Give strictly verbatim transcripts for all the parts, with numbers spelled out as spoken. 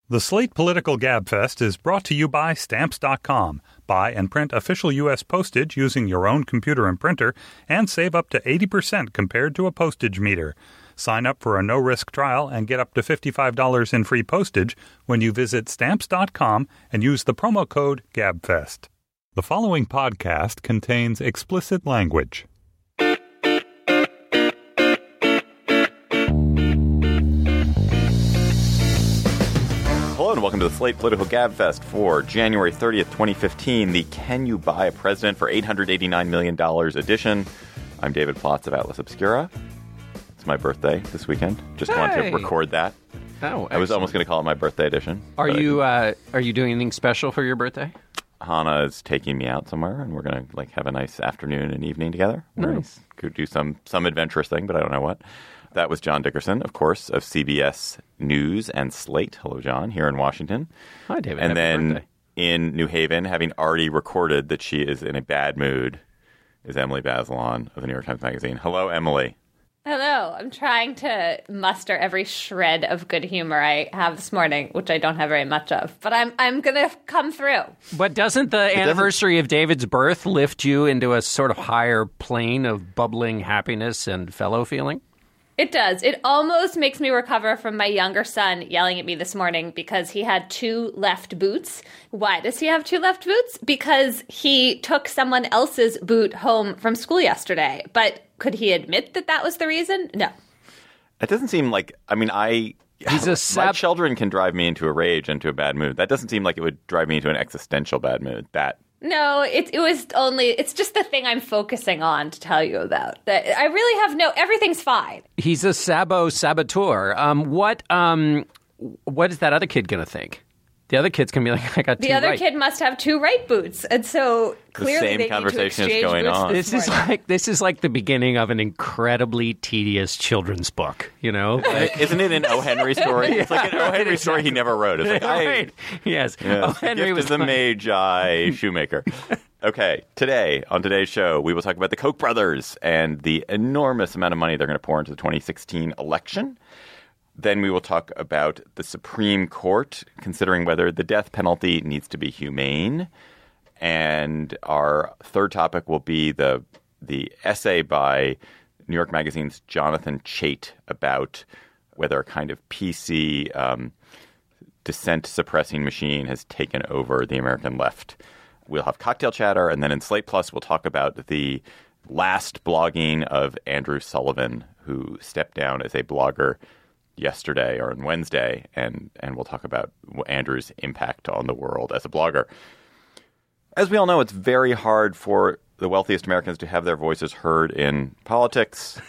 The Slate Political Gabfest is brought to you by Stamps dot com. Buy and print official U S postage using your own computer and printer and save up to eighty percent compared to a postage meter. Sign up for a no-risk trial and get up to fifty-five dollars in free postage when you visit Stamps dot com and use the promo code GABFEST. The following podcast contains explicit language. Hello and welcome to the Slate Political Gabfest for January thirtieth, twenty fifteen, the Can You Buy a President for eight hundred eighty-nine million dollars edition. I'm David Plotz of Atlas Obscura. It's my birthday this weekend. Just hey. wanted to record that. Oh, excellent. I was almost going to call it my birthday edition. Are you uh, are you doing anything special for your birthday? Hannah is taking me out somewhere, and we're going to like have a nice afternoon and evening together. We're Nice. Go do some some adventurous thing, but I don't know what. That was John Dickerson, of course, of C B S News and Slate. Hello, John, here in Washington. Hi, David. And Happy then birthday. in New Haven, having already recorded that she is in a bad mood, is Emily Bazelon of the New York Times Magazine. Hello, Emily. Hello. I'm trying to muster every shred of good humor I have this morning, which I don't have very much of. But I'm I'm going to come through. But doesn't the anniversary of David's birth lift you into a sort of higher plane of bubbling happiness and fellow feeling? It does. It almost makes me recover from my younger son yelling at me this morning because he had two left boots. Why does he have two left boots? Because he took someone else's boot home from school yesterday. But could he admit that that was the reason? No. It doesn't seem like, I mean, I, He's a my sap- children can drive me into a rage, into a bad mood. That doesn't seem like it would drive me into an existential bad mood. That No, it it was only, it's just the thing I'm focusing on to tell you about. That I really have no, everything's fine. He's a sabo saboteur. Um, what um, what is that other kid going to think? The other kid's going to be like, I got two The other right. kid must have two right boots. And so clearly same they conversation is need to exchange going boots on. This is morning. like this is like the beginning of an incredibly tedious children's book, you know? Like, Isn't it an O. Henry story? It's like an O. right, Henry story he never wrote. It's like, I, right. Yes. yes, Oh, the Henry gift was of the like- Magi shoemaker. Okay, today, on today's show, we will talk about the Koch brothers and the enormous amount of money they're going to pour into the twenty sixteen election. Then we will talk about the Supreme Court considering whether the death penalty needs to be humane. And our third topic will be the the essay by New York Magazine's Jonathan Chait about whether a kind of P C um, dissent suppressing machine has taken over the American left. We'll have cocktail chatter, and then in Slate Plus, we'll talk about the last blogging of Andrew Sullivan, who stepped down as a blogger yesterday or on Wednesday, and, and we'll talk about Andrew's impact on the world as a blogger. As we all know, it's very hard for the wealthiest Americans to have their voices heard in politics.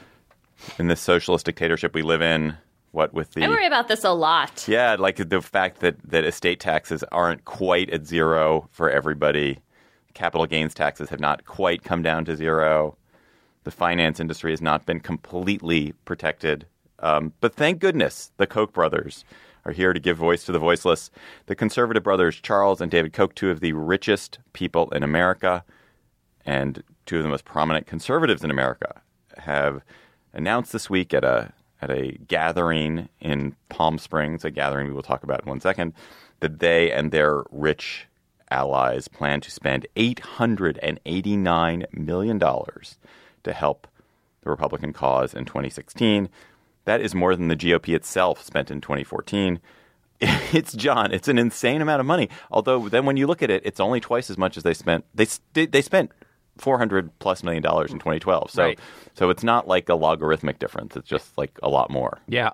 In this socialist dictatorship we live in, what with the... I worry about this a lot. Yeah, like the fact that, that estate taxes aren't quite at zero for everybody. Capital gains taxes have not quite come down to zero. The finance industry has not been completely protected. Um, but thank goodness the Koch brothers are here to give voice to the voiceless. The conservative brothers, Charles and David Koch, two of the richest people in America and two of the most prominent conservatives in America, have announced this week at a at a gathering in Palm Springs, a gathering we will talk about in one second, that they and their rich allies plan to spend eight hundred eighty-nine million dollars to help the Republican cause in twenty sixteen. That is more than the G O P itself spent in twenty fourteen. It's, John, it's an insane amount of money. Although then when you look at it, it's only twice as much as they spent. They they spent four hundred plus million dollars in twenty twelve. So Right. so it's not like a logarithmic difference. It's just like a lot more. Yeah.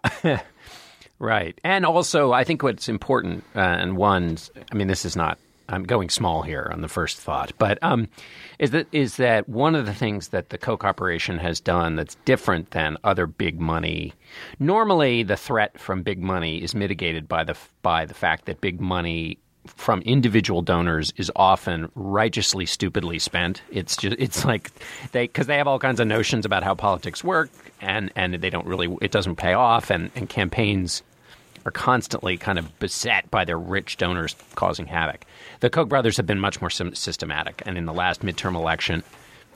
Right. And also, I think what's important, uh, and one, I mean, this is not, I'm going small here on the first thought, but um, is that is that one of the things that the Koch operation has done that's different than other big money. Normally, the threat from big money is mitigated by the by the fact that big money from individual donors is often righteously stupidly spent. It's just it's like they because they have all kinds of notions about how politics work, and and they don't really it doesn't pay off, and, and campaigns are constantly kind of beset by their rich donors causing havoc. The Koch brothers have been much more systematic, and in the last midterm election,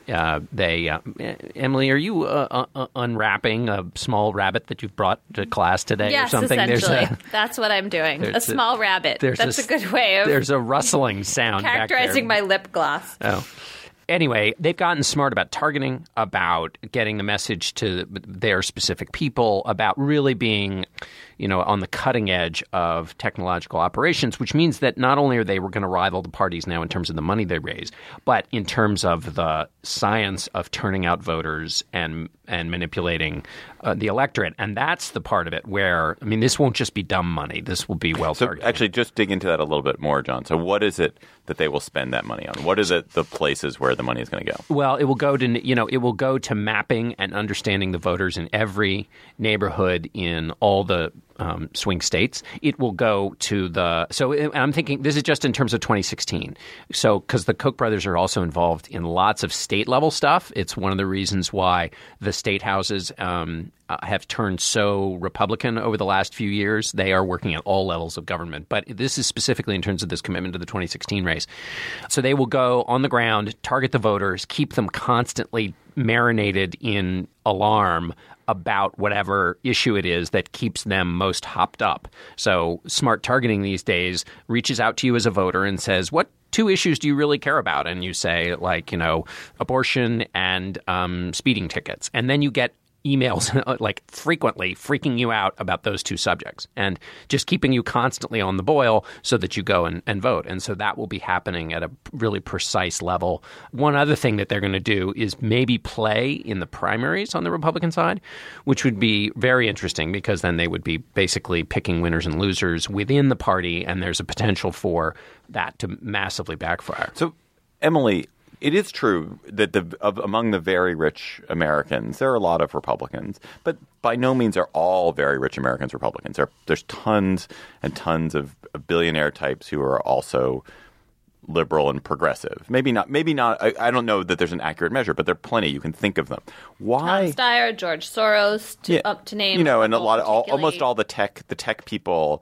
uh, they uh, Emily, are you uh, uh, unwrapping a small rabbit that you've brought to class today yes, or something? Essentially. There's a, That's what I'm doing. A small a, rabbit. That's a, a good way of there's a rustling sound characterizing back there. my lip gloss. Oh. Anyway, they've gotten smart about targeting, about getting the message to their specific people, about really being, you know, on the cutting edge of technological operations, which means that not only are they going to rival the parties now in terms of the money they raise, but in terms of the science of turning out voters and and manipulating uh, the electorate. And that's the part of it where, I mean, this won't just be dumb money. This will be well targeted. So actually, just dig into that a little bit more, John. So what is it that they will spend that money on? What is it the places where the money is going to go? Well, it will go to, you know, it will go to mapping and understanding the voters in every neighborhood in all the Um, swing states. It will go to the – so I'm thinking this is just in terms of twenty sixteen. So because the Koch brothers are also involved in lots of state-level stuff. It's one of the reasons why the state houses um, uh, have turned so Republican over the last few years. They are working at all levels of government. But this is specifically in terms of this commitment to the twenty sixteen race. So they will go on the ground, target the voters, keep them constantly marinated in alarm about whatever issue it is that keeps them most hopped up. So smart targeting these days reaches out to you as a voter and says, what two issues do you really care about? And you say, like, you know, abortion and um, speeding tickets. And then you get emails like frequently freaking you out about those two subjects and just keeping you constantly on the boil so that you go and, and vote. And so that will be happening at a really precise level. One other thing that they're going to do is maybe play in the primaries on the Republican side, which would be very interesting because then they would be basically picking winners and losers within the party, and there's a potential for that to massively backfire. So, Emily, it is true that the of, among the very rich Americans, there are a lot of Republicans, but by no means are all very rich Americans Republicans. There, there's tons and tons of, of billionaire types who are also liberal and progressive. Maybe not. Maybe not. I, I don't know that there's an accurate measure, but there are plenty. You can think of them. Why? Tom Steyer, George Soros, to, yeah, up to name. You know, and a lot of all, almost all the tech the tech people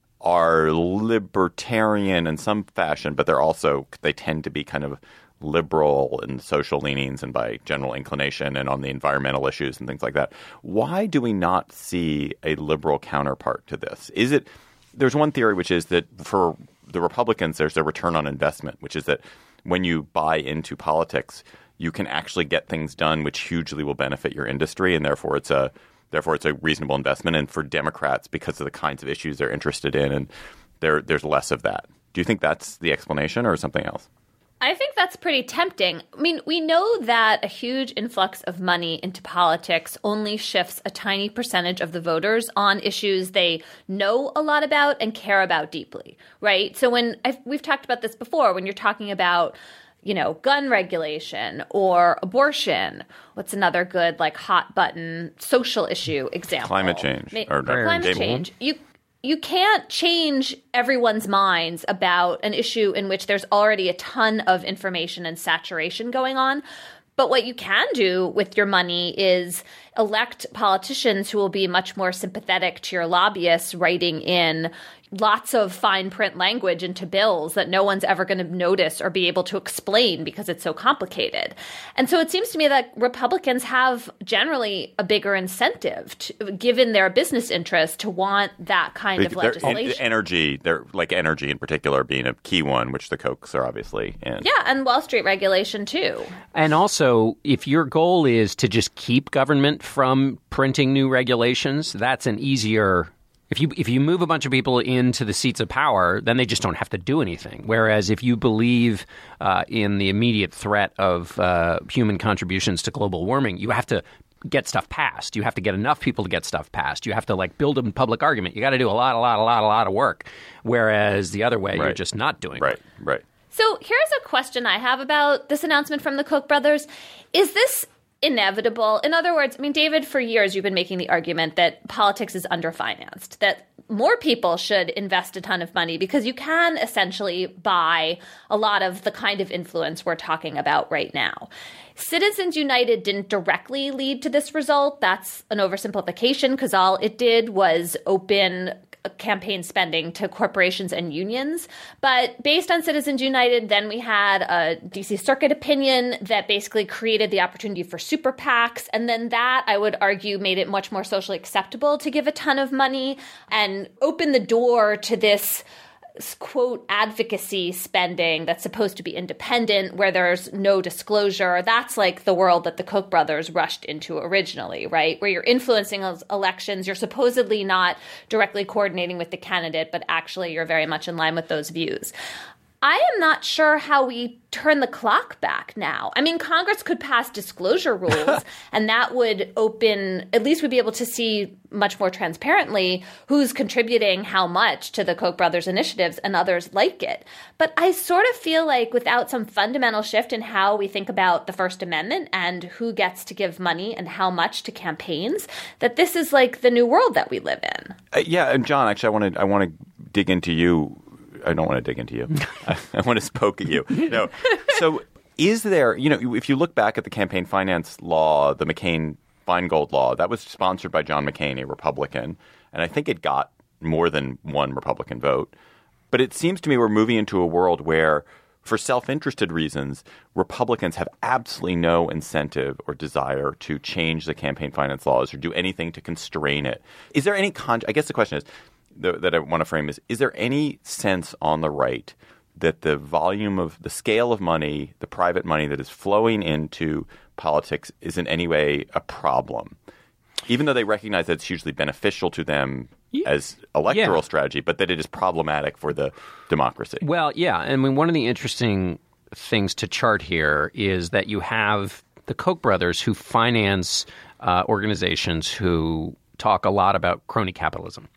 are libertarian in some fashion, but they're also they tend to be kind of liberal in social leanings and by general inclination and on the environmental issues and things like that. Why do we not see a liberal counterpart to this? Is it there's one theory, which is that for the Republicans, there's a return on investment, which is that when you buy into politics, you can actually get things done which hugely will benefit your industry, and therefore it's a therefore it's a reasonable investment. And for Democrats, because of the kinds of issues they're interested in, and there there's less of that. Do you think that's the explanation or something else? I think that's pretty tempting. I mean, we know that a huge influx of money into politics only shifts a tiny percentage of the voters on issues they know a lot about and care about deeply, right? So when I've, we've talked about this before, when you're talking about, you know, gun regulation or abortion, what's another good, like, hot button social issue example? Climate change. Ma- or climate change. You You can't change everyone's minds about an issue in which there's already a ton of information and saturation going on. But what you can do with your money is elect politicians who will be much more sympathetic to your lobbyists writing in lots of fine print language into bills that no one's ever going to notice or be able to explain because it's so complicated. And so it seems to me that Republicans have generally a bigger incentive, to, given their business interest, to want that kind of They're, legislation. Energy, they're like energy in particular being a key one, which the Kochs are obviously in. Yeah, and Wall Street regulation too. And also, if your goal is to just keep government from printing new regulations, that's an easier If you if you move a bunch of people into the seats of power, then they just don't have to do anything. Whereas if you believe uh, in the immediate threat of uh, human contributions to global warming, you have to get stuff passed. You have to get enough people to get stuff passed. You have to, like, build a public argument. You got to do a lot, a lot, a lot, a lot of work. Whereas the other way, right. you're just not doing right, it. Right, right. So here's a question I have about this announcement from the Koch brothers. Is this inevitable? In other words, I mean, David, for years you've been making the argument that politics is underfinanced, that more people should invest a ton of money because you can essentially buy a lot of the kind of influence we're talking about right now. Citizens United didn't directly lead to this result. That's an oversimplification because all it did was open campaign spending to corporations and unions. But based on Citizens United, then we had a D C Circuit opinion that basically created the opportunity for super PACs. And then that, I would argue, made it much more socially acceptable to give a ton of money and open the door to this quote advocacy spending that's supposed to be independent, where there's no disclosure. That's like the world that the Koch brothers rushed into originally, right? Where you're influencing elections, you're supposedly not directly coordinating with the candidate, but actually you're very much in line with those views. I am not sure how we turn the clock back now. I mean, Congress could pass disclosure rules, and that would open, at least we'd be able to see much more transparently who's contributing how much to the Koch brothers initiatives, and others like it. But I sort of feel like without some fundamental shift in how we think about the First Amendment and who gets to give money and how much to campaigns, that this is like the new world that we live in. Uh, yeah, and John, actually, I want to I want to dig into you. I don't want to dig into you. I, I want to poke at you. No. So is there, you know, if you look back at the campaign finance law, the McCain-Feingold law, that was sponsored by John McCain, a Republican. And I think it got more than one Republican vote. But it seems to me we're moving into a world where, for self-interested reasons, Republicans have absolutely no incentive or desire to change the campaign finance laws or do anything to constrain it. Is there any con- – I guess the question is – that I want to frame is, is there any sense on the right that the volume of the scale of money, the private money that is flowing into politics is in any way a problem, even though they recognize that it's hugely beneficial to them as electoral yeah. strategy, but that it is problematic for the democracy? Well, yeah. I mean, one of the interesting things to chart here is that you have the Koch brothers who finance uh, organizations who talk a lot about crony capitalism.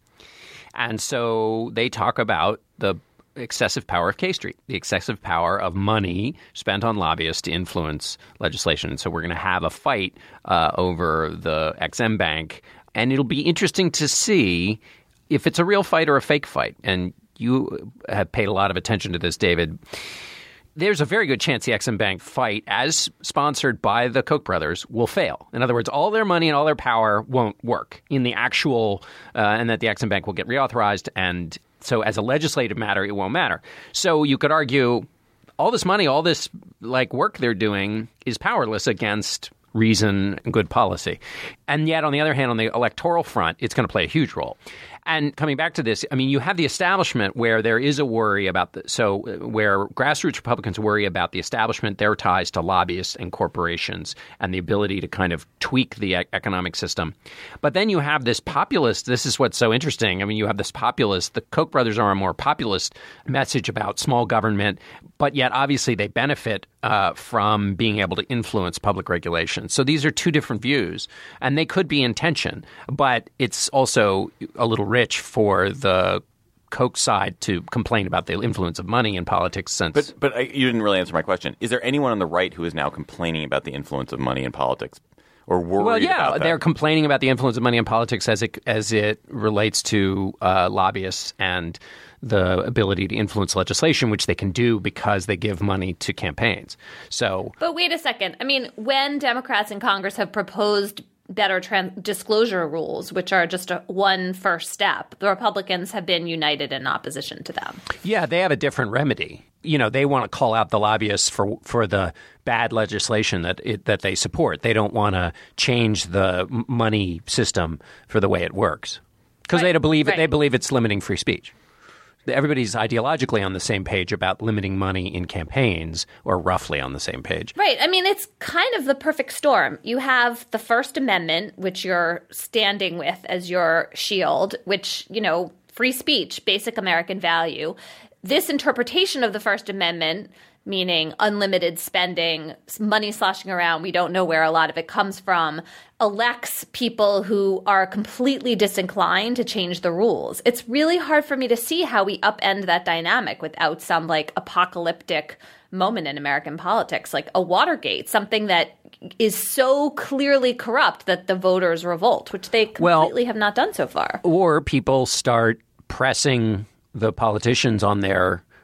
And so they talk about the excessive power of K Street, the excessive power of money spent on lobbyists to influence legislation. And so we're going to have a fight uh, over the Ex Im Bank. And it'll be interesting to see if it's a real fight or a fake fight. And you have paid a lot of attention to this, David. There's a very good chance the Ex Im Bank fight, as sponsored by the Koch brothers, will fail. In other words, all their money and all their power won't work in the actual uh, – and that the Ex Im Bank will get reauthorized. And so as a legislative matter, it won't matter. So you could argue all this money, all this like work they're doing is powerless against reason and good policy. And yet, on the other hand, on the electoral front, it's going to play a huge role. And coming back to this, I mean, you have the establishment where there is a worry about the, so where grassroots Republicans worry about the establishment, their ties to lobbyists and corporations and the ability to kind of tweak the e- economic system. But then you have this populist. This is what's so interesting. I mean, you have this populist. The Koch brothers are a more populist message about small government, but yet obviously they benefit uh, from being able to influence public regulation. So these are two different views, and they could be in tension, but it's also a little rich for the Koch side to complain about the influence of money in politics. Since, but but I, you didn't really answer my question. Is there anyone on the right who is now complaining about the influence of money in politics, or worried well, yeah, about that? They're complaining about the influence of money in politics as it as it relates to uh, lobbyists and the ability to influence legislation, which they can do because they give money to campaigns. So, but wait a second. I mean, when Democrats in Congress have proposed better trans- disclosure rules, which are just a, one first step, the Republicans have been united in opposition to them. Yeah, they have a different remedy. You know, they want to call out the lobbyists for for the bad legislation that it, that they support. They don't want to change the money system for the way it works because right. they believe right. they believe it's limiting free speech. Everybody's ideologically on the same page about limiting money in campaigns, or roughly on the same page. Right. I mean, it's kind of the perfect storm. You have the First Amendment, which you're standing with as your shield, which, you know, free speech, basic American value. This interpretation of the First Amendment, meaning unlimited spending, money sloshing around, we don't know where a lot of it comes from, elects people who are completely disinclined to change the rules. It's really hard for me to see how we upend that dynamic without some like apocalyptic moment in American politics, like a Watergate, something that is so clearly corrupt that the voters revolt, which they completely well, have not done so far. Or people start pressing the politicians on their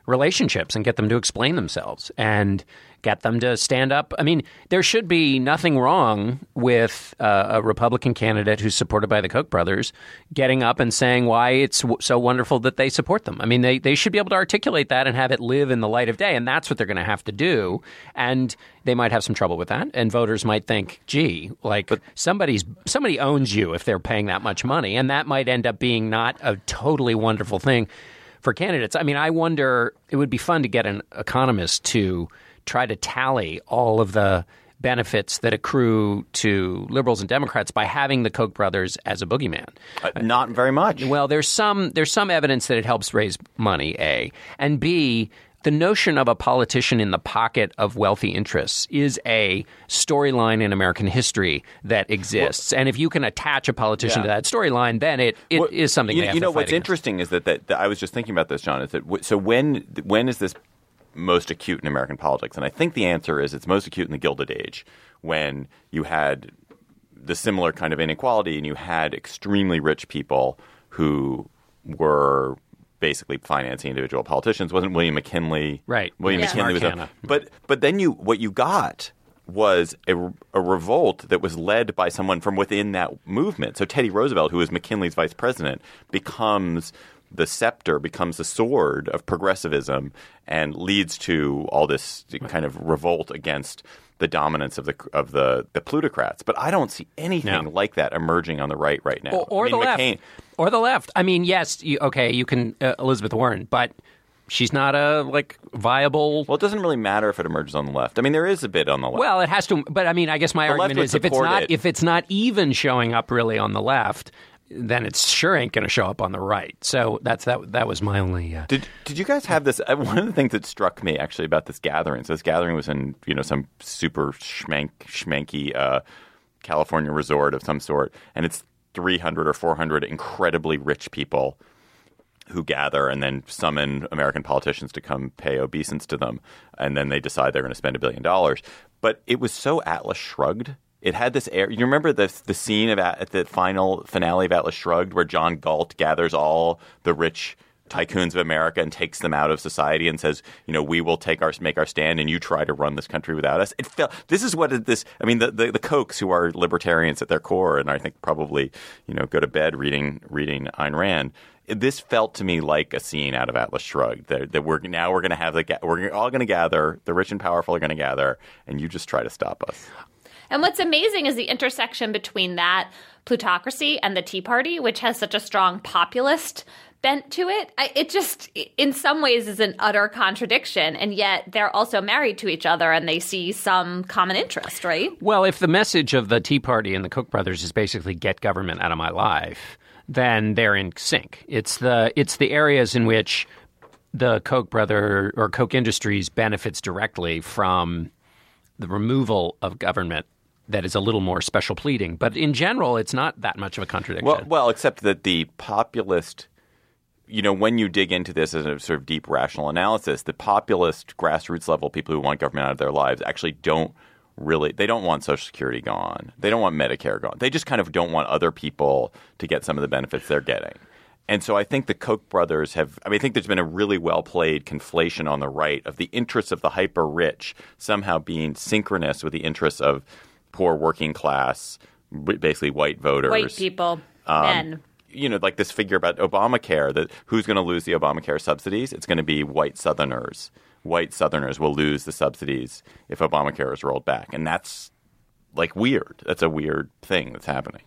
relationships and get them to explain themselves and get them to stand up. I mean, there should be nothing wrong with uh, a Republican candidate who's supported by the Koch brothers getting up and saying why it's w- so wonderful that they support them. I mean, they, they should be able to articulate that and have it live in the light of day, and that's what they're going to have to do. And they might have some trouble with that, and voters might think, gee, like but, somebody's somebody owns you if they're paying that much money, and that might end up being not a totally wonderful thing for candidates. I mean, I wonder, it would be fun to get an economist to try to tally all of the benefits that accrue to liberals and Democrats by having the Koch brothers as a boogeyman. Uh, not very much. Well, there's some there's some evidence that it helps raise money, A. And B, the notion of a politician in the pocket of wealthy interests is a storyline in American history that exists. Well, and if you can attach a politician yeah. to that storyline, then it, it well, is something you, they have you know to fight what's against. Interesting is that, that, that I was just thinking about this, John, is that w- so when when is this most acute in American politics? And I think the answer is it's most acute in the Gilded Age, when you had the similar kind of inequality and you had extremely rich people who were basically financing individual politicians. Wasn't William McKinley? Right. William yeah. McKinley was a, but but then you what you got was a, a revolt that was led by someone from within that movement. So Teddy Roosevelt, who was McKinley's vice president, becomes the scepter, becomes the sword of progressivism, and leads to all this kind of revolt against the dominance of the of the, the plutocrats. But I don't see anything no. like that emerging on the right right now. Or, or I mean, the McCain, left. Or the left. I mean, yes, you, okay, you can uh, Elizabeth Warren, but she's not a like viable. Well, it doesn't really matter if it emerges on the left. I mean, there is a bit on the left. Well, it has to. But I mean, I guess my the argument is if it's not it. if it's not even showing up really on the left, then it sure ain't going to show up on the right. So that's that. That was my only. Uh... Did Did you guys have this? Uh, one of the things that struck me actually about this gathering. So this gathering was in you know some super schmank schmanky uh, California resort of some sort, and it's three hundred or four hundred incredibly rich people who gather and then summon American politicians to come pay obeisance to them, and then they decide they're going to spend a billion dollars. But it was so Atlas Shrugged. It had this air. You remember the the scene of at the final finale of Atlas Shrugged, where John Galt gathers all the rich tycoons of America and takes them out of society and says, you know, we will take our make our stand, and you try to run this country without us. It felt this is what it, this. I mean, the, the the Kochs, who are libertarians at their core, and I think probably you know go to bed reading reading Ayn Rand. This felt to me like a scene out of Atlas Shrugged. That, that we're now we're going to have the we're all going to gather. The rich and powerful are going to gather, and you just try to stop us. And what's amazing is the intersection between that plutocracy and the Tea Party, which has such a strong populist bent to it. I, it just, in some ways, is an utter contradiction. And yet they're also married to each other and they see some common interest, right? Well, if the message of the Tea Party and the Koch brothers is basically get government out of my life, then they're in sync. It's the it's the areas in which the Koch brother or Koch Industries benefits directly from the removal of government that is a little more special pleading. But in general, it's not that much of a contradiction. Well, well, except that the populist, you know, when you dig into this as a sort of deep rational analysis, the populist grassroots level people who want government out of their lives actually don't really, they don't want Social Security gone. They don't want Medicare gone. They just kind of don't want other people to get some of the benefits they're getting. And so I think the Koch brothers have – I mean, I think there's been a really well-played conflation on the right of the interests of the hyper-rich somehow being synchronous with the interests of poor working class, basically white voters. White people, um, men. You know, like this figure about Obamacare, that who's going to lose the Obamacare subsidies? It's going to be white Southerners. White Southerners will lose the subsidies if Obamacare is rolled back. And that's like weird. That's a weird thing that's happening.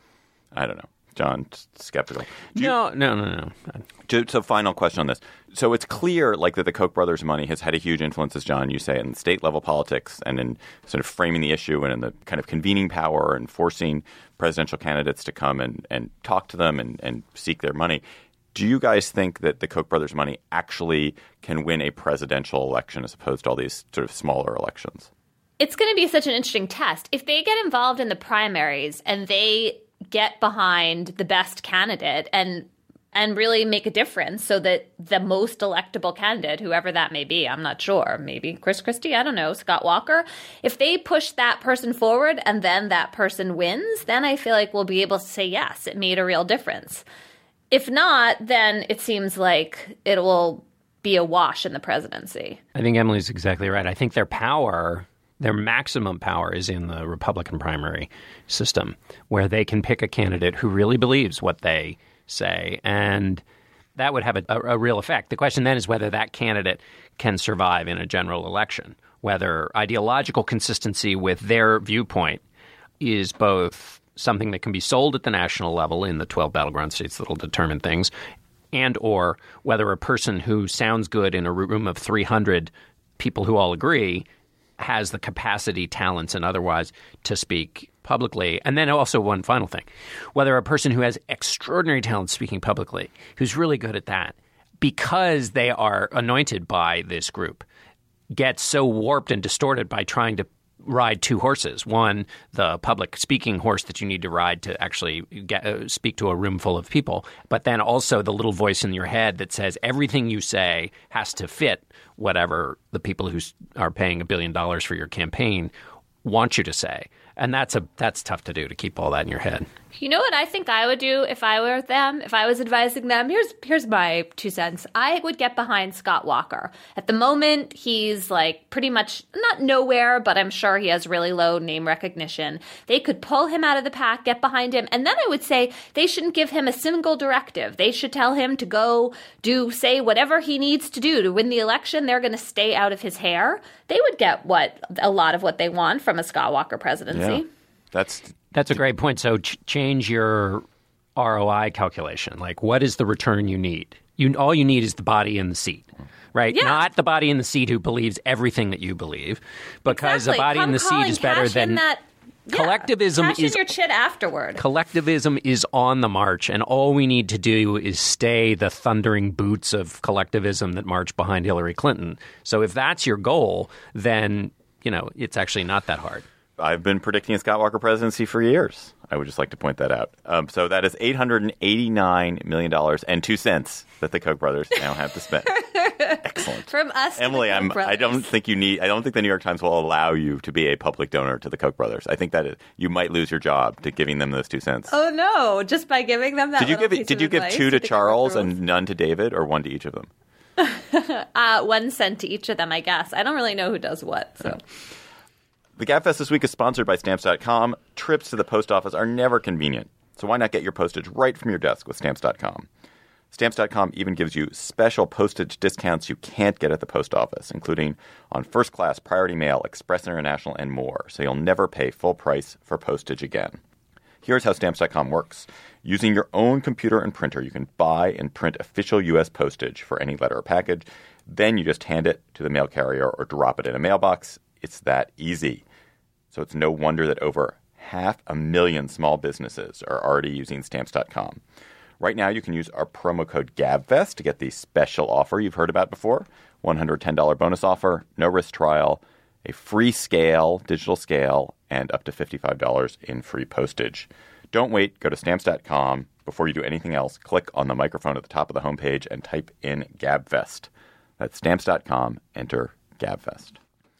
I don't know. John, skeptical. Do you, no, no, no, no. So, final question on this. So it's clear, like, that the Koch brothers' money has had a huge influence, as John, you say, in state level politics and in sort of framing the issue and in the kind of convening power and forcing presidential candidates to come and, and talk to them and, and seek their money. Do you guys think that the Koch brothers' money actually can win a presidential election as opposed to all these sort of smaller elections? It's going to be such an interesting test. If they get involved in the primaries and they get behind the best candidate and and really make a difference so that the most electable candidate, whoever that may be, I'm not sure, maybe Chris Christie, I don't know, Scott Walker, if they push that person forward and then that person wins, then I feel like we'll be able to say, yes, it made a real difference. If not, then it seems like it will be awash in the presidency. I think Emily's exactly right. I think their power, their maximum power is in the Republican primary system, where they can pick a candidate who really believes what they say, and that would have a, a, a real effect. The question then is whether that candidate can survive in a general election, whether ideological consistency with their viewpoint is both something that can be sold at the national level in the twelve battleground states that will determine things, and or whether a person who sounds good in a room of three hundred people who all agree has the capacity, talents, and otherwise to speak publicly. And then also one final thing, whether a person who has extraordinary talent speaking publicly, who's really good at that, because they are anointed by this group, gets so warped and distorted by trying to ride two horses. One, the public speaking horse that you need to ride to actually get, uh, speak to a room full of people, but then also the little voice in your head that says everything you say has to fit whatever the people who are paying a billion dollars for your campaign want you to say. And that's a that's tough to do, to keep all that in your head. You know what I think I would do if I were them, if I was advising them? Here's here's my two cents. I would get behind Scott Walker. At the moment, he's like pretty much not nowhere, but I'm sure he has really low name recognition. They could pull him out of the pack, get behind him, and then I would say they shouldn't give him a single directive. They should tell him to go do, say whatever he needs to do to win the election. They're going to stay out of his hair. They would get what a lot of what they want from a Scott Walker presidency. Yeah. That's That's a great point. So ch- change your R O I calculation. Like, what is the return you need? You all you need is the body in the seat, right? Yeah. Not the body in the seat who believes everything that you believe, because Exactly. a body Come in the calling, seat is better cash in than that, yeah, collectivism. Cash Is in your chit afterward. collectivism is on the march, and all we need to do is stay the thundering boots of collectivism that march behind Hillary Clinton. So if that's your goal, then you know it's actually not that hard. I've been predicting a Scott Walker presidency for years. I would just like to point that out. Um, so that is eight hundred eighty-nine million dollars and two cents that the Koch brothers now have to spend. Excellent. From us, Emily, to the I'm, Koch brothers. I don't think you need. I don't think the New York Times will allow you to be a public donor to the Koch brothers. I think that it, you might lose your job to giving them those two cents. Oh no! Just by giving them that. did you little give? piece Did of you give advice, two to you think I Charles broke the and none to David, or one to each of them? rules? uh, one cent to each of them, I guess. I don't really know who does what. So. The GabFest this week is sponsored by Stamps dot com. Trips to the post office are never convenient, so why not get your postage right from your desk with Stamps dot com? Stamps dot com even gives you special postage discounts you can't get at the post office, including on first class, priority mail, Express International, and more, so you'll never pay full price for postage again. Here's how Stamps dot com works. Using your own computer and printer, you can buy and print official U S postage for any letter or package. Then you just hand it to the mail carrier or drop it in a mailbox. It's that easy. So it's no wonder that over half a million small businesses are already using Stamps dot com. Right now, you can use our promo code GABFEST to get the special offer you've heard about before. one hundred ten dollars bonus offer, no risk trial, a free scale, digital scale, and up to fifty-five dollars in free postage. Don't wait. Go to Stamps dot com. Before you do anything else, click on the microphone at the top of the homepage and type in GABFEST. That's Stamps dot com. Enter GABFEST.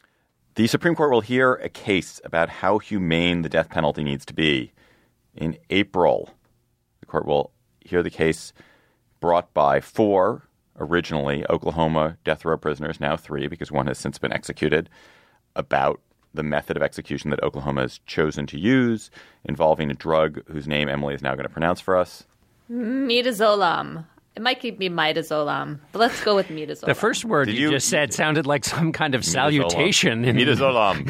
The Supreme Court will hear a case about how humane the death penalty needs to be. In April, the court will hear the case brought by four, originally Oklahoma death row prisoners, now three because one has since been executed, about the method of execution that Oklahoma has chosen to use involving a drug whose name Emily is now going to pronounce for us. Midazolam. It might be midazolam, but let's go with midazolam. The first word you, you- just said sounded like some kind of salutation. In, Midazolam.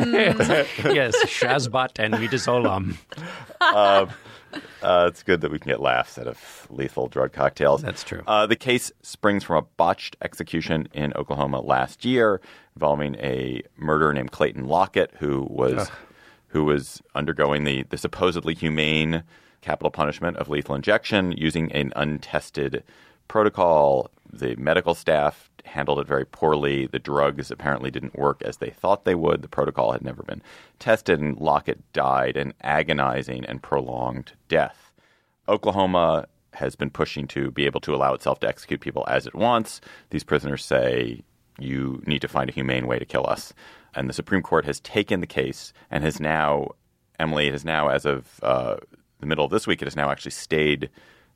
yes, Shazbat and midazolam. uh, it's good that we can get laughs out of lethal drug cocktails. That's true. Uh, the case springs from a botched execution in Oklahoma last year involving a murderer named Clayton Lockett, who was Ugh. who was undergoing the, the supposedly humane capital punishment of lethal injection using an untested protocol. The medical staff handled it very poorly. The drugs apparently didn't work as they thought they would. The protocol had never been tested, and Lockett died an agonizing and prolonged death. Oklahoma has been pushing to be able to allow itself to execute people as it wants. These prisoners say, you need to find a humane way to kill us. And the Supreme Court has taken the case and has now, Emily, it has now, as of uh, the middle of this week, it has now actually stayed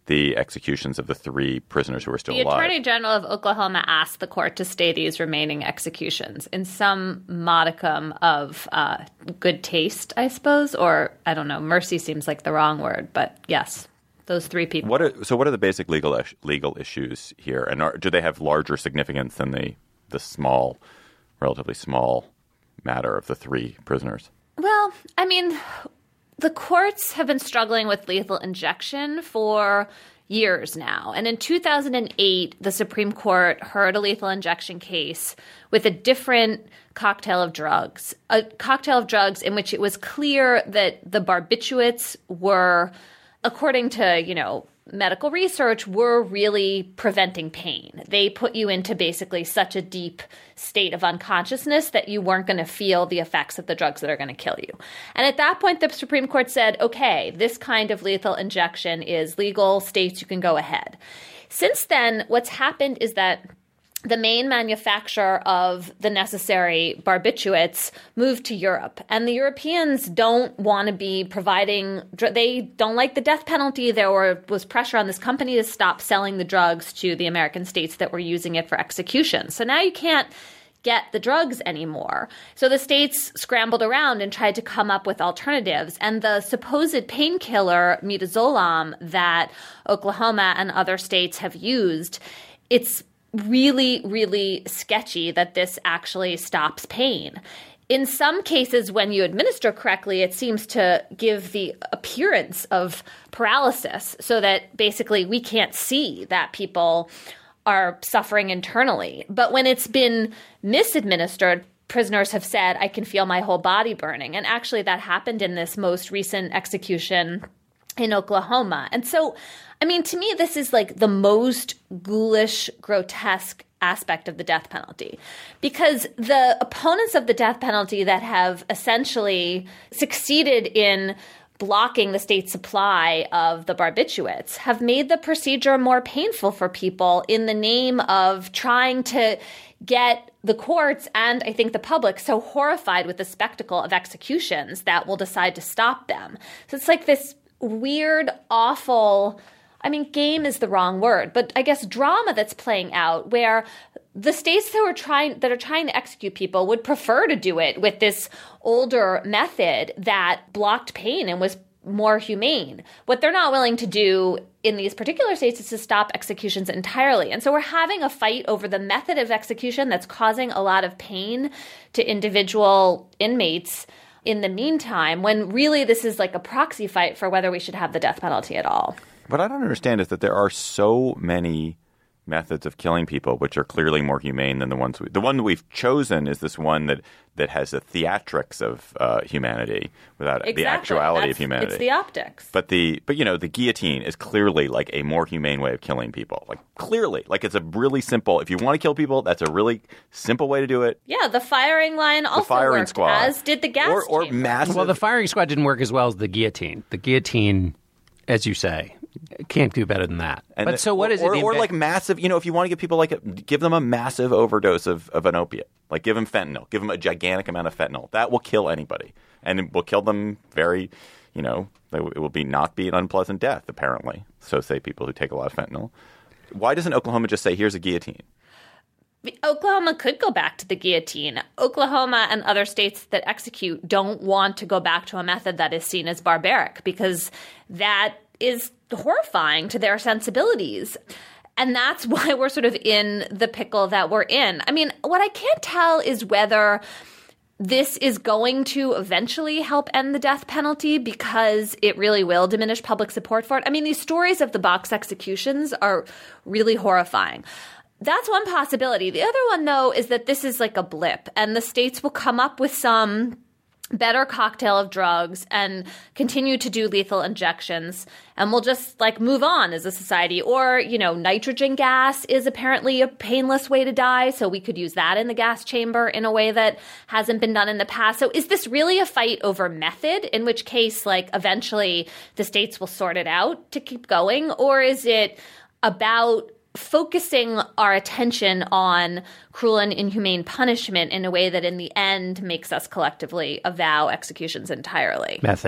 the executions of the three prisoners who were still the alive. The Attorney General of Oklahoma asked the court to stay these remaining executions in some modicum of uh, good taste, I suppose, or I don't know. Mercy seems like the wrong word, but yes, those three people. What are, so what are the basic legal is- legal issues here, and are, do they have larger significance than the the small, relatively small matter of the three prisoners? Well, I mean, the courts have been struggling with lethal injection for years now. And in two thousand eight, the Supreme Court heard a lethal injection case with a different cocktail of drugs, a cocktail of drugs in which it was clear that the barbiturates were, according to, you know, medical research, were really preventing pain. They put you into basically such a deep state of unconsciousness that you weren't going to feel the effects of the drugs that are going to kill you. And at that point, the Supreme Court said, okay, this kind of lethal injection is legal. States, you can go ahead. Since then, what's happened is that the main manufacturer of the necessary barbiturates moved to Europe. And the Europeans don't want to be providing – they don't like the death penalty. There were, was pressure on this company to stop selling the drugs to the American states that were using it for execution. So now you can't get the drugs anymore. So the states scrambled around and tried to come up with alternatives. And the supposed painkiller midazolam that Oklahoma and other states have used, it's – really, really sketchy that this actually stops pain. In some cases, when you administer correctly, it seems to give the appearance of paralysis so that basically we can't see that people are suffering internally. But when it's been misadministered, prisoners have said, I can feel my whole body burning. And actually that happened in this most recent execution in Oklahoma. And so, I mean, to me, this is like the most ghoulish, grotesque aspect of the death penalty, because the opponents of the death penalty that have essentially succeeded in blocking the state supply of the barbiturates have made the procedure more painful for people in the name of trying to get the courts and I think the public so horrified with the spectacle of executions that will decide to stop them. So it's like this weird, awful, I mean, game is the wrong word, but I guess drama that's playing out where the states that were trying that are trying to execute people would prefer to do it with this older method that blocked pain and was more humane. What they're not willing to do in these particular states is to stop executions entirely. And so we're having a fight over the method of execution that's causing a lot of pain to individual inmates in the meantime, when really this is like a proxy fight for whether we should have the death penalty at all. What I don't understand is that there are so many methods of killing people which are clearly more humane than the ones we, the one we've chosen is this one that that has the theatrics of uh, humanity without exactly. the actuality That's, of humanity. It's the optics. But the but you know the guillotine is clearly like a more humane way of killing people. Like clearly, like it's a really simple. If you want to kill people, that's a really simple way to do it. Yeah, the firing line also the firing worked, squad, as did the gas or, or chamber. massive. Well, the firing squad didn't work as well as the guillotine. The guillotine, as you say, can't do better than that. And but the, so what or, is it? Or, the or inve- like massive, you know, if you want to give people like, a, give them a massive overdose of, of an opiate. Like give them fentanyl. Give them a gigantic amount of fentanyl. That will kill anybody. And it will kill them very, you know, it will be not be an unpleasant death, apparently. So say people who take a lot of fentanyl. Why doesn't Oklahoma just say, here's a guillotine? Oklahoma could go back to the guillotine. Oklahoma and other states that execute don't want to go back to a method that is seen as barbaric because that is horrifying to their sensibilities. And that's why we're sort of in the pickle that we're in. I mean, what I can't tell is whether this is going to eventually help end the death penalty because it really will diminish public support for it. I mean, these stories of the box executions are really horrifying. That's one possibility. The other one, though, is that this is like a blip and the states will come up with some better cocktail of drugs and continue to do lethal injections and we'll just like move on as a society. Or, you know, nitrogen gas is apparently a painless way to die. So we could use that in the gas chamber in a way that hasn't been done in the past. So is this really a fight over method, in which case like eventually the states will sort it out to keep going? Or is it about focusing our attention on cruel and inhumane punishment in a way that in the end makes us collectively avow executions entirely? Method.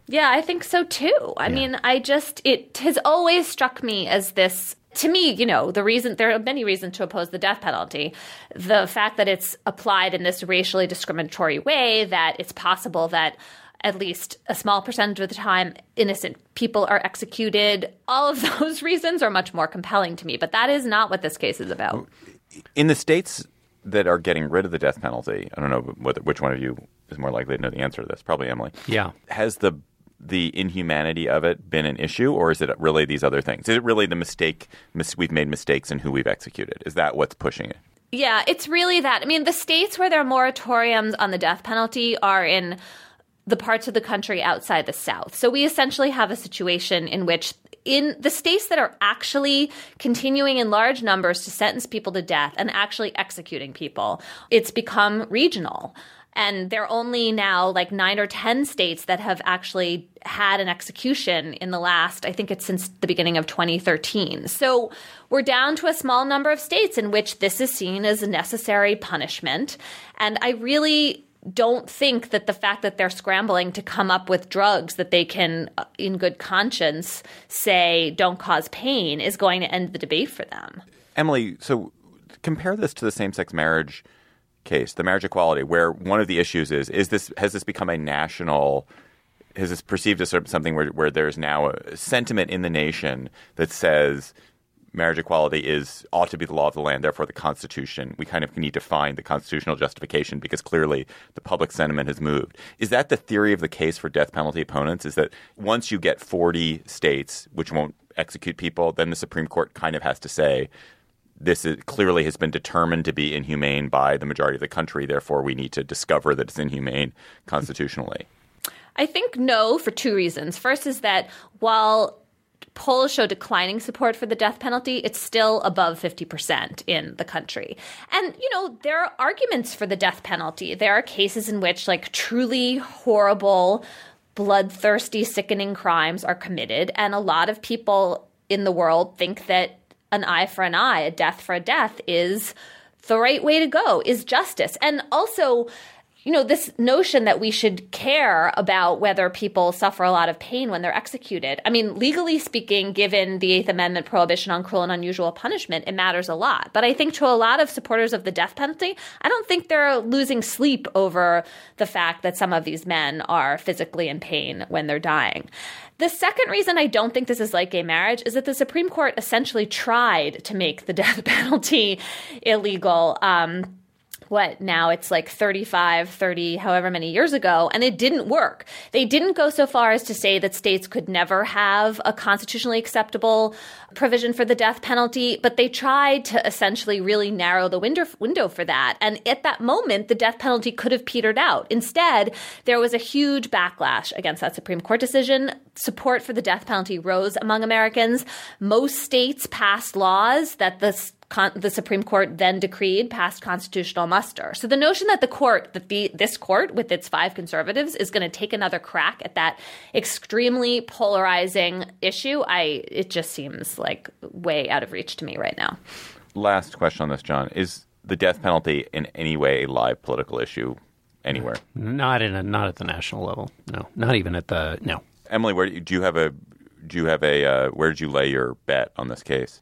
Yeah, I think so too. I yeah. mean, I just, it has always struck me as this, to me, you know, the reason, there are many reasons to oppose the death penalty. The fact that it's applied in this racially discriminatory way, that it's possible that at least a small percentage of the time innocent people are executed, all of those reasons are much more compelling to me. But that is not what this case is about. In the states that are getting rid of the death penalty, I don't know whether, which one of you is more likely to know the answer to this. Probably Emily. Yeah. Has the the inhumanity of it been an issue, or is it really these other things? Is it really the mistake, mis- we've made mistakes in who we've executed? Is that what's pushing it? Yeah, it's really that. I mean, the states where there are moratoriums on the death penalty are in the parts of the country outside the South. So we essentially have a situation in which in the states that are actually continuing in large numbers to sentence people to death and actually executing people, it's become regional. And there are only now like nine or ten states that have actually had an execution in the last, I think it's since the beginning of twenty thirteen. So we're down to a small number of states in which this is seen as a necessary punishment. And I really don't think that the fact that they're scrambling to come up with drugs that they can, in good conscience, say don't cause pain is going to end the debate for them. Emily, so compare this to the same-sex marriage case, the marriage equality, where one of the issues is, is this has this become a national, has this perceived as something where, where there's now a sentiment in the nation that says marriage equality is ought to be the law of the land, therefore the Constitution, we kind of need to find the constitutional justification because clearly the public sentiment has moved. Is that the theory of the case for death penalty opponents, is that once you get forty states which won't execute people, then the Supreme Court kind of has to say, this is, clearly has been determined to be inhumane by the majority of the country. Therefore, we need to discover that it's inhumane constitutionally. I think no, for two reasons. First is that while polls show declining support for the death penalty, it's still above fifty percent in the country. And, you know, there are arguments for the death penalty. There are cases in which, like, truly horrible, bloodthirsty, sickening crimes are committed. And a lot of people in the world think that an eye for an eye, a death for a death is the right way to go, is justice. And also, you know, this notion that we should care about whether people suffer a lot of pain when they're executed. I mean, legally speaking, given the Eighth Amendment prohibition on cruel and unusual punishment, it matters a lot. But I think to a lot of supporters of the death penalty, I don't think they're losing sleep over the fact that some of these men are physically in pain when they're dying. The second reason I don't think this is like gay marriage is that the Supreme Court essentially tried to make the death penalty illegal. Um, what now it's like thirty-five, thirty, however many years ago, and it didn't work. They didn't go so far as to say that states could never have a constitutionally acceptable provision for the death penalty, but they tried to essentially really narrow the window, window for that. And at that moment, the death penalty could have petered out. Instead, there was a huge backlash against that Supreme Court decision. Support for the death penalty rose among Americans. Most states passed laws that the Con- the Supreme Court then decreed passed constitutional muster. So the notion that the court, that the this court with its five conservatives is going to take another crack at that extremely polarizing issue, I it just seems like way out of reach to me right now. Last question on this, John. Is the death penalty in any way a live political issue anywhere? Not in a, not at the national level. No, not even at the no. Emily, where do you have a do you have a uh, where did you lay your bet on this case?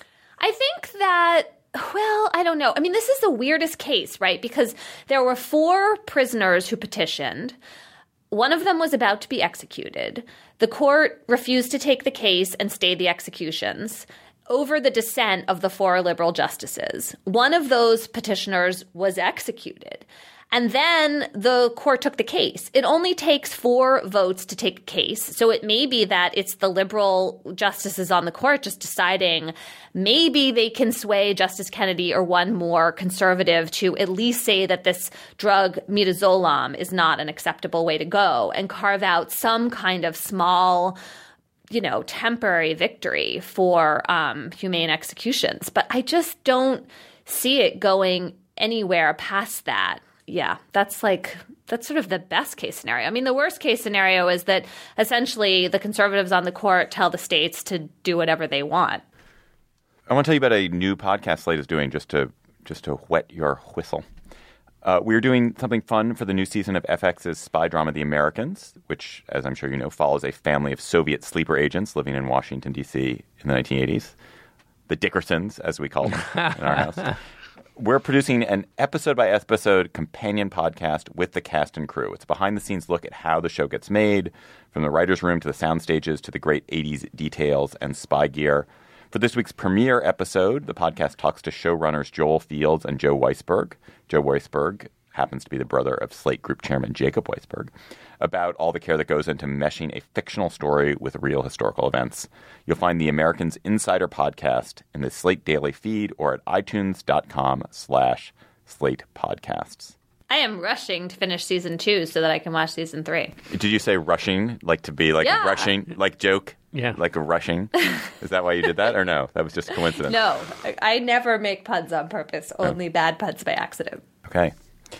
I think that, well, I don't know. I mean, this is the weirdest case, right? Because there were four prisoners who petitioned. One of them was about to be executed. The court refused to take the case and stay the executions over the dissent of the four liberal justices. One of those petitioners was executed. And then the court took the case. It only takes four votes to take a case. So it may be that it's the liberal justices on the court just deciding maybe they can sway Justice Kennedy or one more conservative to at least say that this drug, midazolam, is not an acceptable way to go and carve out some kind of small, you know, temporary victory for um, humane executions. But I just don't see it going anywhere past that. Yeah, that's like that's sort of the best case scenario. I mean, the worst case scenario is that essentially the conservatives on the court tell the states to do whatever they want. I want to tell you about a new podcast Slate is doing just to just to whet your whistle. Uh, we're doing something fun for the new season of F X's spy drama, The Americans, which, as I'm sure you know, follows a family of Soviet sleeper agents living in Washington, D C in the nineteen eighties. The Dickersons, as we call them in our house. We're producing an episode-by-episode companion podcast with the cast and crew. It's a behind-the-scenes look at how the show gets made, from the writer's room to the sound stages to the great eighties details and spy gear. For this week's premiere episode, the podcast talks to showrunners Joel Fields and Joe Weisberg. Joe Weisberg happens to be the brother of Slate Group Chairman Jacob Weisberg, about all the care that goes into meshing a fictional story with real historical events. You'll find the Americans Insider podcast in the Slate Daily feed or at itunes.com slash Slate Podcasts. I am rushing to finish season two so that I can watch season three. Did you say rushing? Like to be like Yeah. rushing? Like joke? Yeah. Like a rushing? Is that why you did that? Or no? That was just a coincidence? No, I, I never make puns on purpose, only bad puns by accident. Okay.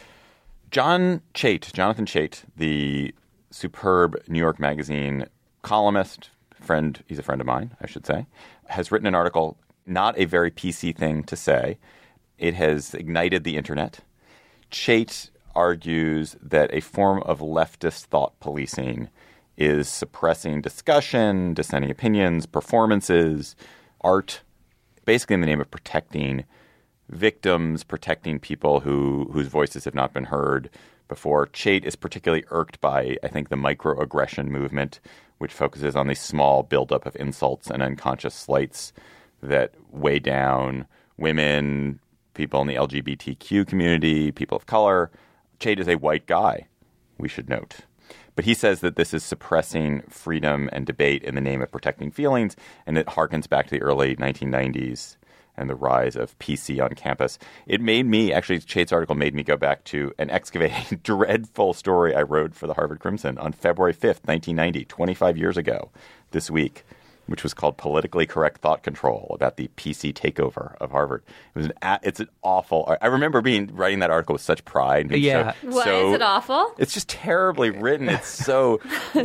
John Chait, Jonathan Chait, the superb New York Magazine columnist, friend, he's a friend of mine, I should say, has written an article, not a very P C thing to say. It has ignited the internet. Chait argues that a form of leftist thought policing is suppressing discussion, dissenting opinions, performances, art, basically in the name of protecting victims, protecting people who whose voices have not been heard before. Chait is particularly irked by, I think, the microaggression movement, which focuses on the small buildup of insults and unconscious slights that weigh down women, people in the L G B T Q community, people of color. Chait is a white guy, we should note. But he says that this is suppressing freedom and debate in the name of protecting feelings, and it harkens back to the early nineteen nineties and the rise of P C on campus. It made me, actually, Chait's article made me go back to an excavating, dreadful story I wrote for the Harvard Crimson on February fifth, nineteen ninety, twenty-five years ago this week, which was called Politically Correct Thought Control, about the P C takeover of Harvard. It was an, it's an awful, I remember being writing that article with such pride. And being Yeah. So, Why so- is it awful? It's just terribly written. It's so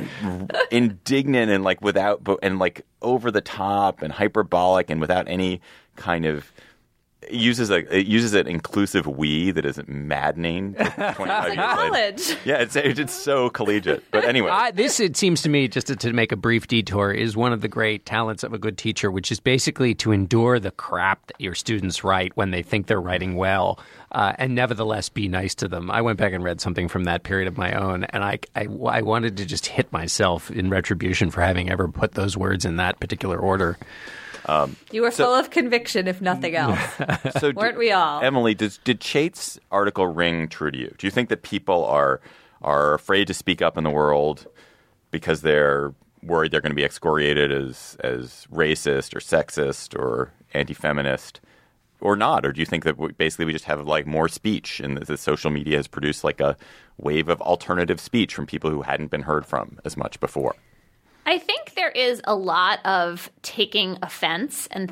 indignant and like without, and like over the top and hyperbolic and without any kind of, it uses a it uses an inclusive we that is maddening. twenty-five Like years later. college. Yeah, it's it's so collegiate. But anyway, I, this, it seems to me, just to, to make a brief detour, is one of the great talents of a good teacher, which is basically to endure the crap that your students write when they think they're writing well, uh, and nevertheless be nice to them. I went back and read something from that period of my own, and I, I, I wanted to just hit myself in retribution for having ever put those words in that particular order. You were So- full of conviction, if nothing else. so Weren't we all? Emily, does, did Chait's article ring true to you? Do you think that people are are afraid to speak up in the world because they're worried they're going to be excoriated as as racist or sexist or anti-feminist, or not? Or do you think that we, basically we just have like more speech, and the, the social media has produced like a wave of alternative speech from people who hadn't been heard from as much before? I think there is a lot of taking offense and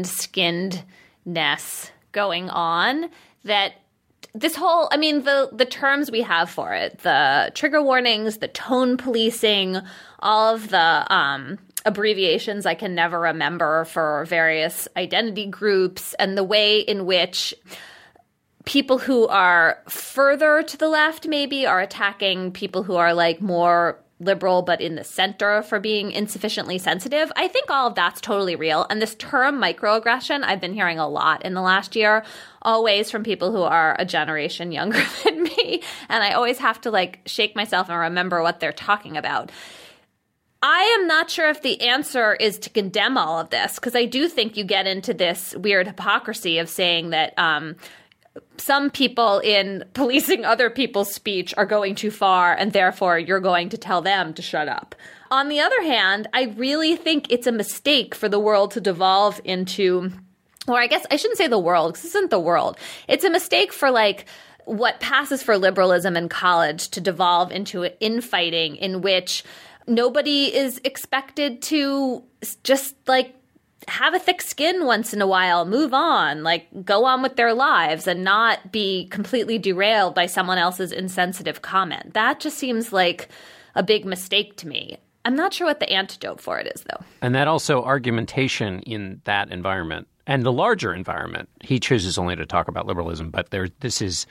thin-skinnedness going on that this whole, I mean, the, the terms we have for it, the trigger warnings, the tone policing, all of the um, abbreviations I can never remember for various identity groups, and the way in which people who are further to the left maybe are attacking people who are like more liberal but in the center for being insufficiently sensitive. I think all of that's totally real. And this term microaggression, I've been hearing a lot in the last year, always from people who are a generation younger than me. And I always have to like shake myself and remember what they're talking about. I am not sure if the answer is to condemn all of this, because I do think you get into this weird hypocrisy of saying that um, some people in policing other people's speech are going too far, and therefore you're going to tell them to shut up. On the other hand, I really think it's a mistake for the world to devolve into, or I guess I shouldn't say the world, because this isn't the world. It's a mistake for like what passes for liberalism in college to devolve into infighting in which nobody is expected to just like have a thick skin once in a while, move on, like go on with their lives and not be completely derailed by someone else's insensitive comment. That just seems like a big mistake to me. I'm not sure what the antidote for it is, though. And that also argumentation in that environment and the larger environment, he chooses only to talk about liberalism, but there, this is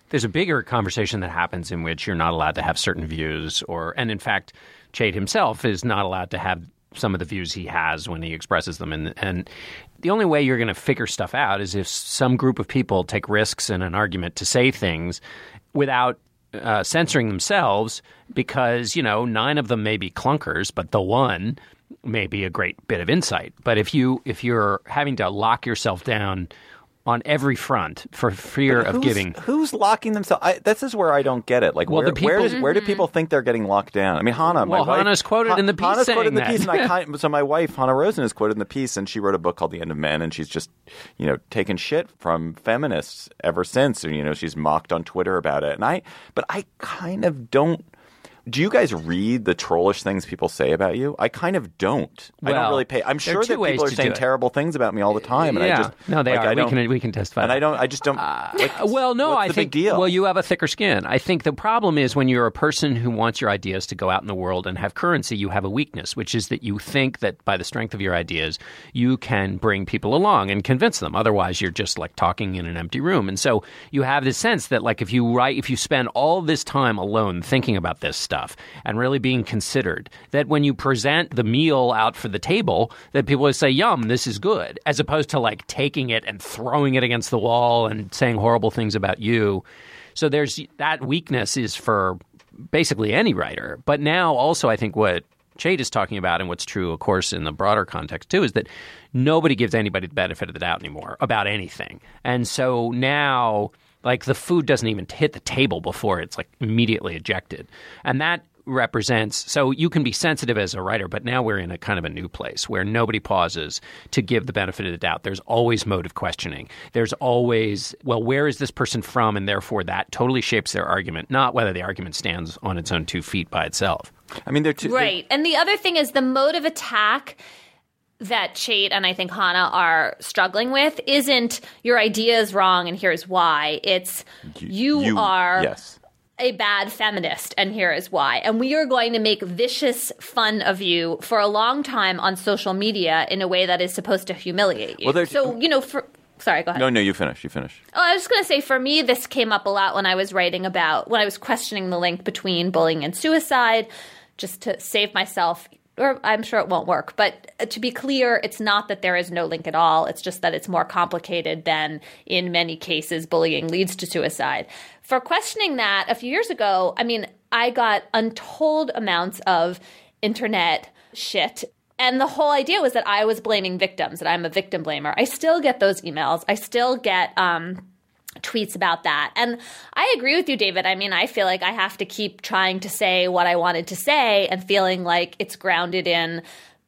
there's a bigger conversation that happens in which you're not allowed to have certain views, or and in fact, Chait himself is not allowed to have some of the views he has when he expresses them. And, and the only way you're going to figure stuff out is if some group of people take risks in an argument to say things without uh, censoring themselves, because, you know, nine of them may be clunkers, but the one may be a great bit of insight. But if you if you're having to lock yourself down on every front for fear of giving, who's locking themselves? I, this is where I don't get it. Like, well, where, the people, where, does, where do people think they're getting locked down? I mean, Hannah, well, my Hannah's wife, quoted Han, in the piece Hannah's saying quoted in the that. piece, and I kind, so my wife Hannah Rosen is quoted in the piece, and she wrote a book called The End of Men, and she's just, you know, taken shit from feminists ever since, and you know, she's mocked on Twitter about it. And I, but I kind of don't. Do you guys read the trollish things people say about you? I kind of don't. Well, I don't really pay. I'm sure that people are saying terrible things about me all the time, and yeah. I just no, they like, are. I we can we can testify. And I don't. I just don't. Uh, like, well, no, what's I the think. Big deal? Well, you have a thicker skin. I think the problem is when you're a person who wants your ideas to go out in the world and have currency, you have a weakness, which is that you think that by the strength of your ideas, you can bring people along and convince them. Otherwise, you're just like talking in an empty room. And so you have this sense that, like, if you write, if you spend all this time alone thinking about this stuff and really being considered, that when you present the meal out for the table, that people will say, yum, this is good, as opposed to like taking it and throwing it against the wall and saying horrible things about you. So there's that weakness is for basically any writer. But now also I think what Chait is talking about, and what's true, of course, in the broader context too, is that nobody gives anybody the benefit of the doubt anymore about anything. And so now, like, the food doesn't even hit the table before it's like immediately ejected. And that represents, so you can be sensitive as a writer, but now we're in a kind of a new place where nobody pauses to give the benefit of the doubt. There's always motive questioning. There's always, well, where is this person from? And therefore that totally shapes their argument, not whether the argument stands on its own two feet by itself. I mean, they're too, right. They're, and the other thing is the mode of attack that Chait and I think Hannah are struggling with isn't your idea is wrong and here's why. It's you, you are yes. a bad feminist and here is why. And we are going to make vicious fun of you for a long time on social media in a way that is supposed to humiliate you. Well, so, you know, for... Sorry, go ahead. No, no, you finish. You finish. Oh, I was just going to say, for me, this came up a lot when I was writing about, when I was questioning the link between bullying and suicide, just to save myself, or I'm sure it won't work. But to be clear, it's not that there is no link at all. It's just that it's more complicated than, in many cases, bullying leads to suicide. For questioning that, a few years ago, I mean, I got untold amounts of internet shit. And the whole idea was that I was blaming victims, that I'm a victim blamer. I still get those emails. I still get um, tweets about that. And I agree with you, David. I mean, I feel like I have to keep trying to say what I wanted to say and feeling like it's grounded in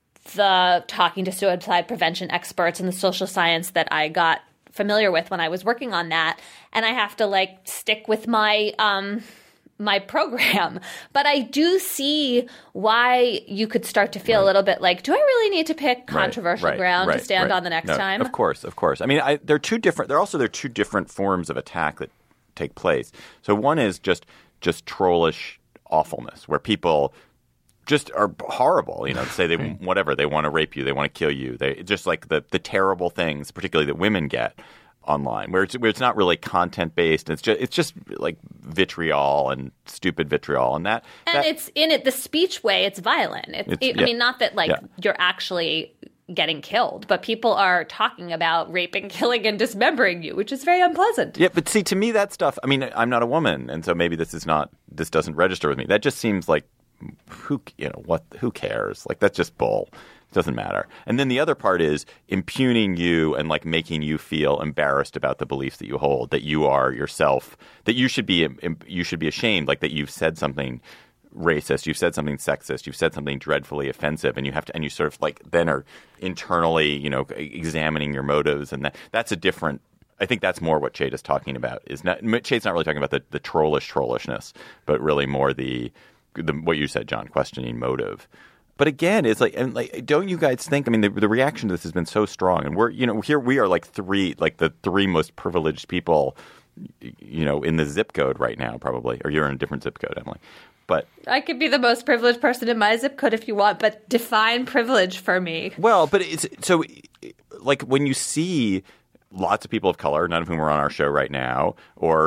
the talking to suicide prevention experts and the social science that I got familiar with when I was working on that. And I have to, like, stick with my um, – my program. But I do see why you could start to feel right. a little bit like, do I really need to pick controversial right, right, ground right, to stand right. on the next no, time? Of course, of course. I mean, I, they're two different. They're also they're two different forms of attack that take place. So one is just just trollish awfulness, where people just are horrible. You know, say they whatever they want to rape you, they want to kill you. They just like the the terrible things, particularly that women get online, where it's where it's not really content based. It's just it's just like vitriol and stupid vitriol, and that and that, it's in it the speech way. It's violent. It's, it's, it, yeah. I mean, not that like yeah. you're actually getting killed, but people are talking about raping, killing, and dismembering you, which is very unpleasant. Yeah, but see, to me, that stuff. I mean, I'm not a woman, and so maybe this is not this doesn't register with me. That just seems like who you know what who cares? Like that's just bull. It doesn't matter. And then the other part is impugning you and like making you feel embarrassed about the beliefs that you hold, that you are yourself, that you should be you should be ashamed, like that you've said something racist, you've said something sexist, you've said something dreadfully offensive, and you have to and you sort of like then are internally, you know, examining your motives, and that that's a different. I think that's more what Chait is talking about. Is not Chait's not really talking about the, the trollish trollishness, but really more the, the what you said, John, questioning motive. But again, it's like, and like, don't you guys think? I mean, the, the reaction to this has been so strong, and we're, you know, here we are, like three, like the three most privileged people, you know, in the zip code right now, probably, or you're in a different zip code, Emily. But I could be the most privileged person in my zip code if you want, but define privilege for me. Well, but it's so, like, when you see lots of people of color, none of whom are on our show right now, or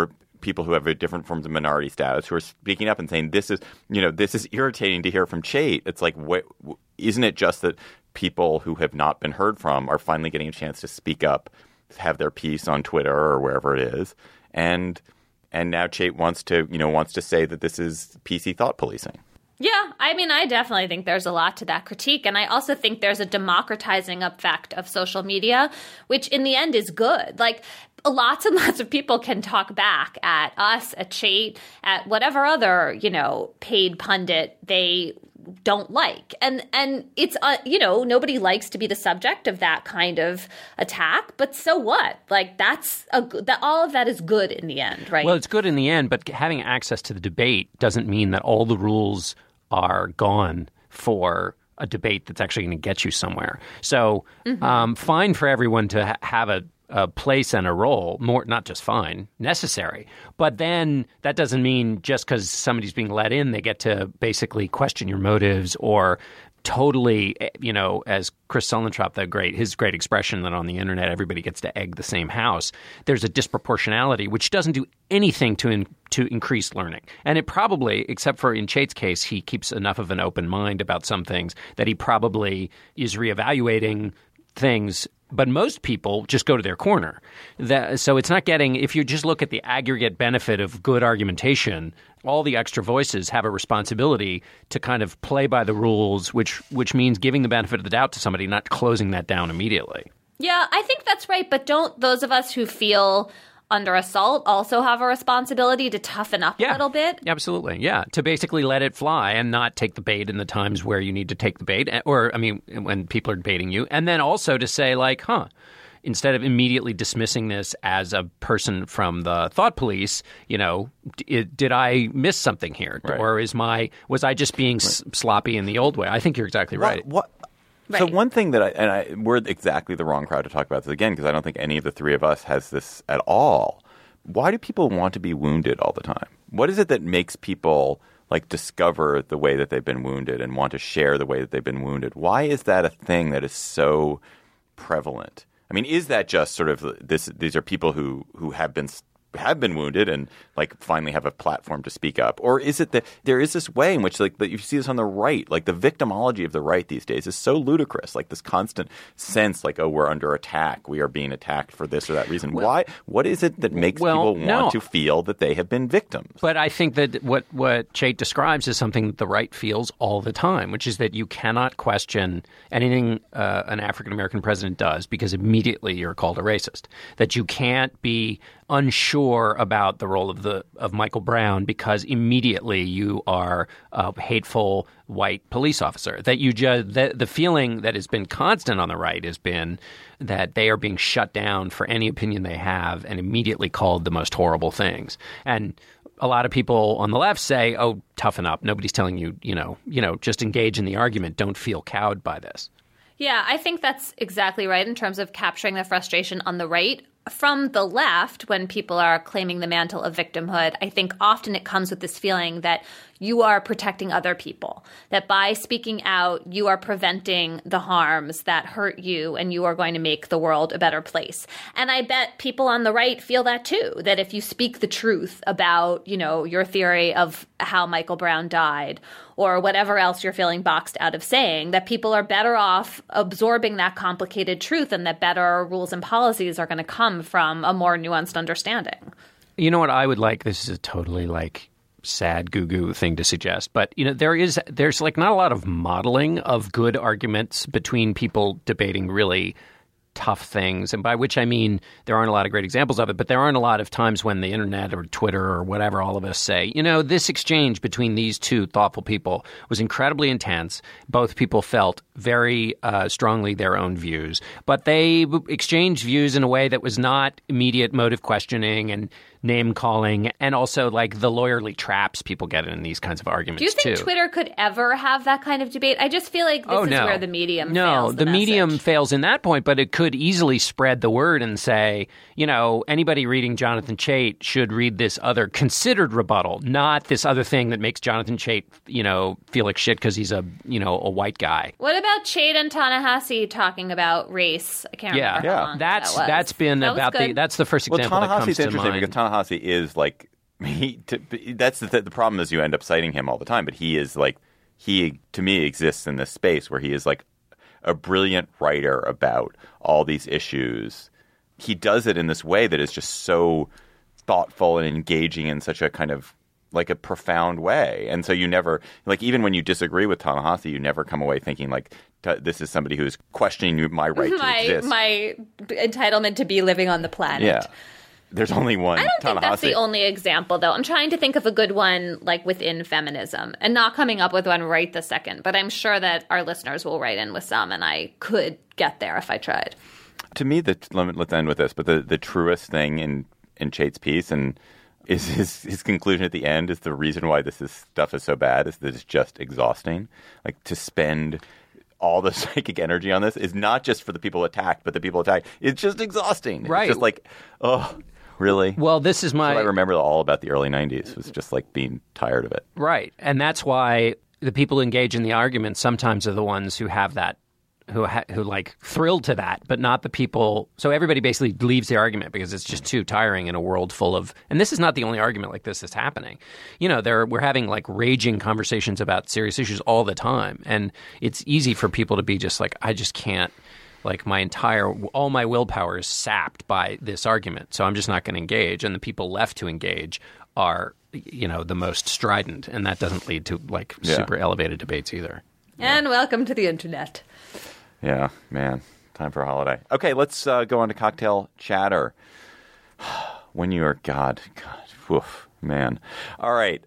people who have a different forms of minority status who are speaking up and saying this is, you know, this is irritating to hear from Chait. It's like, wh- isn't it just that people who have not been heard from are finally getting a chance to speak up, have their piece on Twitter or wherever it is, and and now Chait wants to, you know, wants to say that this is P C thought policing. Yeah, I mean, I definitely think there's a lot to that critique. And I also think there's a democratizing effect of social media, which in the end is good. Like, lots and lots of people can talk back at us, at Chait, at whatever other, you know, paid pundit they don't like. And and it's, uh, you know, nobody likes to be the subject of that kind of attack. But so what? Like, that's a, that all of that is good in the end, right? Well, it's good in the end, but having access to the debate doesn't mean that all the rules are gone for a debate that's actually going to get you somewhere. So mm-hmm. um, fine for everyone to ha- have a, a place and a role, more not just fine, necessary. But then that doesn't mean just because somebody's being let in, they get to basically question your motives or totally, you know, as Chris Suellentrop, the great, his great expression that on the internet everybody gets to egg the same house. There's a disproportionality which doesn't do anything to in, to increase learning. And it probably, except for in Chait's case, he keeps enough of an open mind about some things that he probably is reevaluating things. But most people just go to their corner. That, so it's not getting – if you just look at the aggregate benefit of good argumentation, all the extra voices have a responsibility to kind of play by the rules, which which means giving the benefit of the doubt to somebody, not closing that down immediately. Yeah, I think that's right. But don't those of us who feel – under assault also have a responsibility to toughen up yeah, a little bit? Absolutely, yeah. To basically let it fly and not take the bait in the times where you need to take the bait, or, I mean, when people are baiting you. And then also to say, like, huh, instead of immediately dismissing this as a person from the thought police, you know, d- did I miss something here? Right. Or is my was I just being right. s- sloppy in the old way? I think you're exactly right. What? what? Right. So one thing that I, and I, we're exactly the wrong crowd to talk about this again, because I don't think any of the three of us has this at all. Why do people want to be wounded all the time? What is it that makes people like discover the way that they've been wounded and want to share the way that they've been wounded? Why is that a thing that is so prevalent? I mean, is that just sort of this? These are people who, who have been have been wounded and like finally have a platform to speak up, or is it that there is this way in which like that you see this on the right, like the victimology of the right these days is so ludicrous, like this constant sense like, oh, we're under attack, we are being attacked for this or that reason. Well, why? What is it that makes well, people no. want to feel that they have been victims? But I think that what what Chait describes is something that the right feels all the time, which is that you cannot question anything uh, an African American president does because immediately you're called a racist. That you can't be unsure about the role of the of Michael Brown because immediately you are a hateful white police officer. That you just the, the feeling that has been constant on the right has been that they are being shut down for any opinion they have and immediately called the most horrible things. And a lot of people on the left say, "Oh, toughen up. Nobody's telling you, you know, you know, just engage in the argument. Don't feel cowed by this." Yeah, I think that's exactly right in terms of capturing the frustration on the right. From the left, when people are claiming the mantle of victimhood, I think often it comes with this feeling that you are protecting other people, that by speaking out, you are preventing the harms that hurt you and you are going to make the world a better place. And I bet people on the right feel that too, that if you speak the truth about, you know, your theory of how Michael Brown died or whatever else you're feeling boxed out of saying, that people are better off absorbing that complicated truth and that better rules and policies are going to come from a more nuanced understanding. You know what I would like? This is a totally like sad goo-goo thing to suggest, but you know there is there's like not a lot of modeling of good arguments between people debating really tough things, and by which I mean there aren't a lot of great examples of it, but there aren't a lot of times when the internet or Twitter or whatever, all of us say, you know, this exchange between these two thoughtful people was incredibly intense. Both people felt very uh, strongly their own views, but they exchanged views in a way that was not immediate motive questioning and name calling, and also like the lawyerly traps people get in these kinds of arguments. Do you think too. Twitter could ever have that kind of debate? I just feel like this oh, is no. where the medium no, fails. the, the medium message. fails in that point, but it could easily spread the word and say, you know, anybody reading Jonathan Chait should read this other considered rebuttal, not this other thing that makes Jonathan Chait, you know, feel like shit because he's a, you know, a white guy. What about Chait and Ta-Nehisi talking about race? I can't yeah, remember yeah. how long that's that was. that's been that about the that's the first example well, that comes Ta-Nehisi's to interesting mind. because Ta-Nehisi is like he to, that's the, the problem is you end up citing him all the time, but he is like he to me exists in this space where he is like a brilliant writer about all these issues. He does it in this way that is just so thoughtful and engaging in such a kind of like a profound way. And so you never, like, even when you disagree with Ta-Nehisi, you never come away thinking like, this is somebody who's questioning my right my, to exist. My entitlement to be living on the planet. Yeah. There's only one I don't Ta-Nehisi. think that's the only example, though. I'm trying to think of a good one, like, within feminism, and not coming up with one right this second. But I'm sure that our listeners will write in with some, and I could get there if I tried. To me, the, let's end with this, but the, the truest thing in, in Chait's piece, and is his, his conclusion at the end, is the reason why this is, stuff is so bad, is that it's just exhausting. Like, to spend all the psychic energy on this is not just for the people attacked, but the people attacked. It's just exhausting. Right. It's just like, oh, really? Well, this is my... That's what I remember all about the early nineties, was just like being tired of it. Right. And that's why the people who engage in the argument sometimes are the ones who have that, who ha- who like thrill to that, but not the people. So everybody basically leaves the argument because it's just too tiring in a world full of, and this is not the only argument like this that's happening. You know, there we're having like raging conversations about serious issues all the time. And it's easy for people to be just like, I just can't, like my entire, all my willpower is sapped by this argument. So I'm just not going to engage. And the people left to engage are, you know, the most strident. And that doesn't lead to like Yeah. super elevated debates either. And welcome to the internet. Yeah, man. Time for a holiday. Okay, let's uh, go on to cocktail chatter. When you are God, God, woof, man. All right.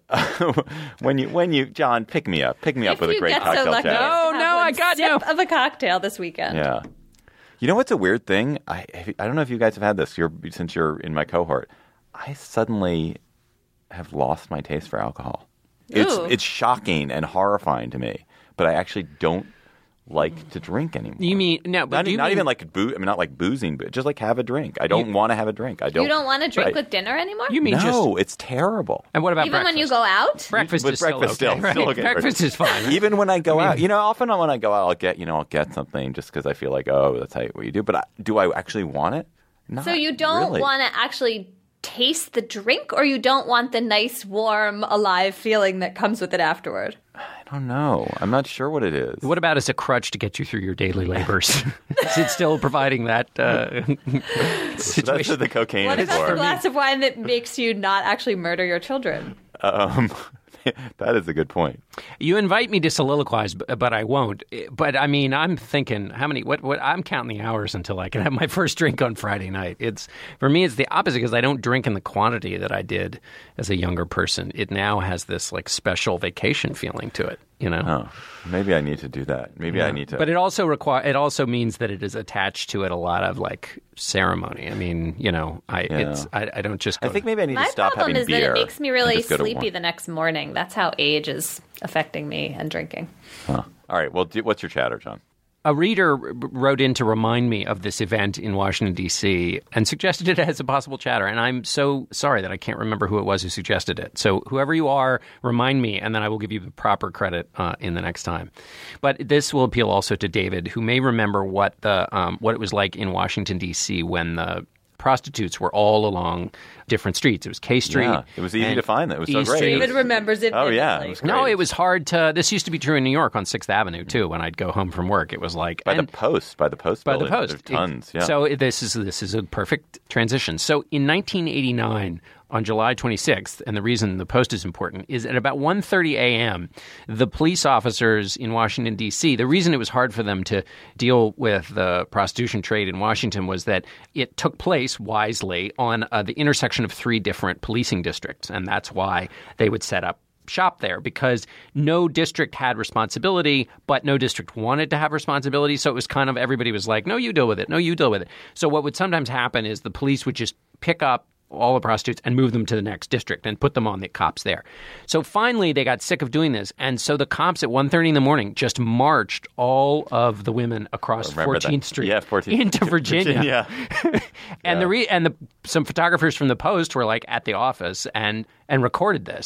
when you, when you, John, pick me up. Pick me up If with a you great get cocktail so lucky chatter. as to No, have no, one I got sip no. of a cocktail this weekend. Yeah. You know what's a weird thing? I I don't know if you guys have had this. You're, since you're in my cohort, I suddenly have lost my taste for alcohol. It's Ooh. it's shocking and horrifying to me, but I actually don't like to drink anymore. You mean, no, but Not, do e- you not mean, even like boo. I mean, not like boozing, but just like have a drink. I don't want to have a drink. I don't. You don't want to drink I- with dinner anymore? you mean No, just, it's terrible. and what about Even breakfast? when you go out? Breakfast With is breakfast still okay, still- right? still okay. Breakfast is fine. Even when I go out, you know, often when I go out, I'll get, you know, I'll get something just because I feel like, oh, that's how, what you do. But I, do I actually want it? Not So you don't really. want to actually taste the drink, or you don't want the nice, warm, alive feeling that comes with it afterward? I don't know. I'm not sure what it is. What about as a crutch to get you through your daily labors? Is it still providing that uh, That's situation? what the cocaine What is about the for. glass of wine that makes you not actually murder your children? Um, that is a good point. You invite me to soliloquize, b- but I won't. But I mean, I'm thinking, how many? What? What? I'm counting the hours until I can have my first drink on Friday night. It's for me, it's the opposite because I don't drink in the quantity that I did as a younger person. It now has this like special vacation feeling to it. You know. Oh, maybe I need to do that. Maybe I need to. But it also require. It also means that it is attached to it a lot of like ceremony. I mean, you know, I Yeah. it's I, I don't just. Go I think maybe I need My to stop problem having is beer. that it makes me and really just go to sleepy one. the next morning. That's how age is affecting me and drinking. Huh. All right. Well, do, what's your chatter, John? A reader r- wrote in to remind me of this event in Washington, D C, and suggested it as a possible chatter. And I'm so sorry that I can't remember who it was who suggested it. So whoever you are, remind me, and then I will give you the proper credit uh, in the next time. But this will appeal also to David, who may remember what the um, what it was like in Washington, D C when the prostitutes were all along different streets. It was K Street. Yeah, it was easy and to find. That was so E great. Street. It was- David remembers it. Oh, yeah, vividly. it was great. No, it was hard to. This used to be true in New York on Sixth Avenue too. When I'd go home from work, it was like by and- the post, by the post, by the building. post. There's tons. It- Yeah. So this is this is a perfect transition. So in nineteen eighty-nine, on July twenty-sixth, and the reason the post is important is at about one thirty a.m., the police officers in Washington, D C, the reason it was hard for them to deal with the prostitution trade in Washington was that it took place wisely on uh, the intersection of three different policing districts, and that's why they would set up shop there because no district had responsibility, but no district wanted to have responsibility. So it was kind of everybody was like, no, you deal with it. No, you deal with it. So what would sometimes happen is the police would just pick up all the prostitutes and move them to the next district and put them on the cops there. So finally, they got sick of doing this. And so the cops at one thirty in the morning just marched all of the women across Remember that. fourteenth Street Yeah, fourteenth into Virginia. Virginia. and the re- and the some photographers from the Post were like at the office and and recorded this.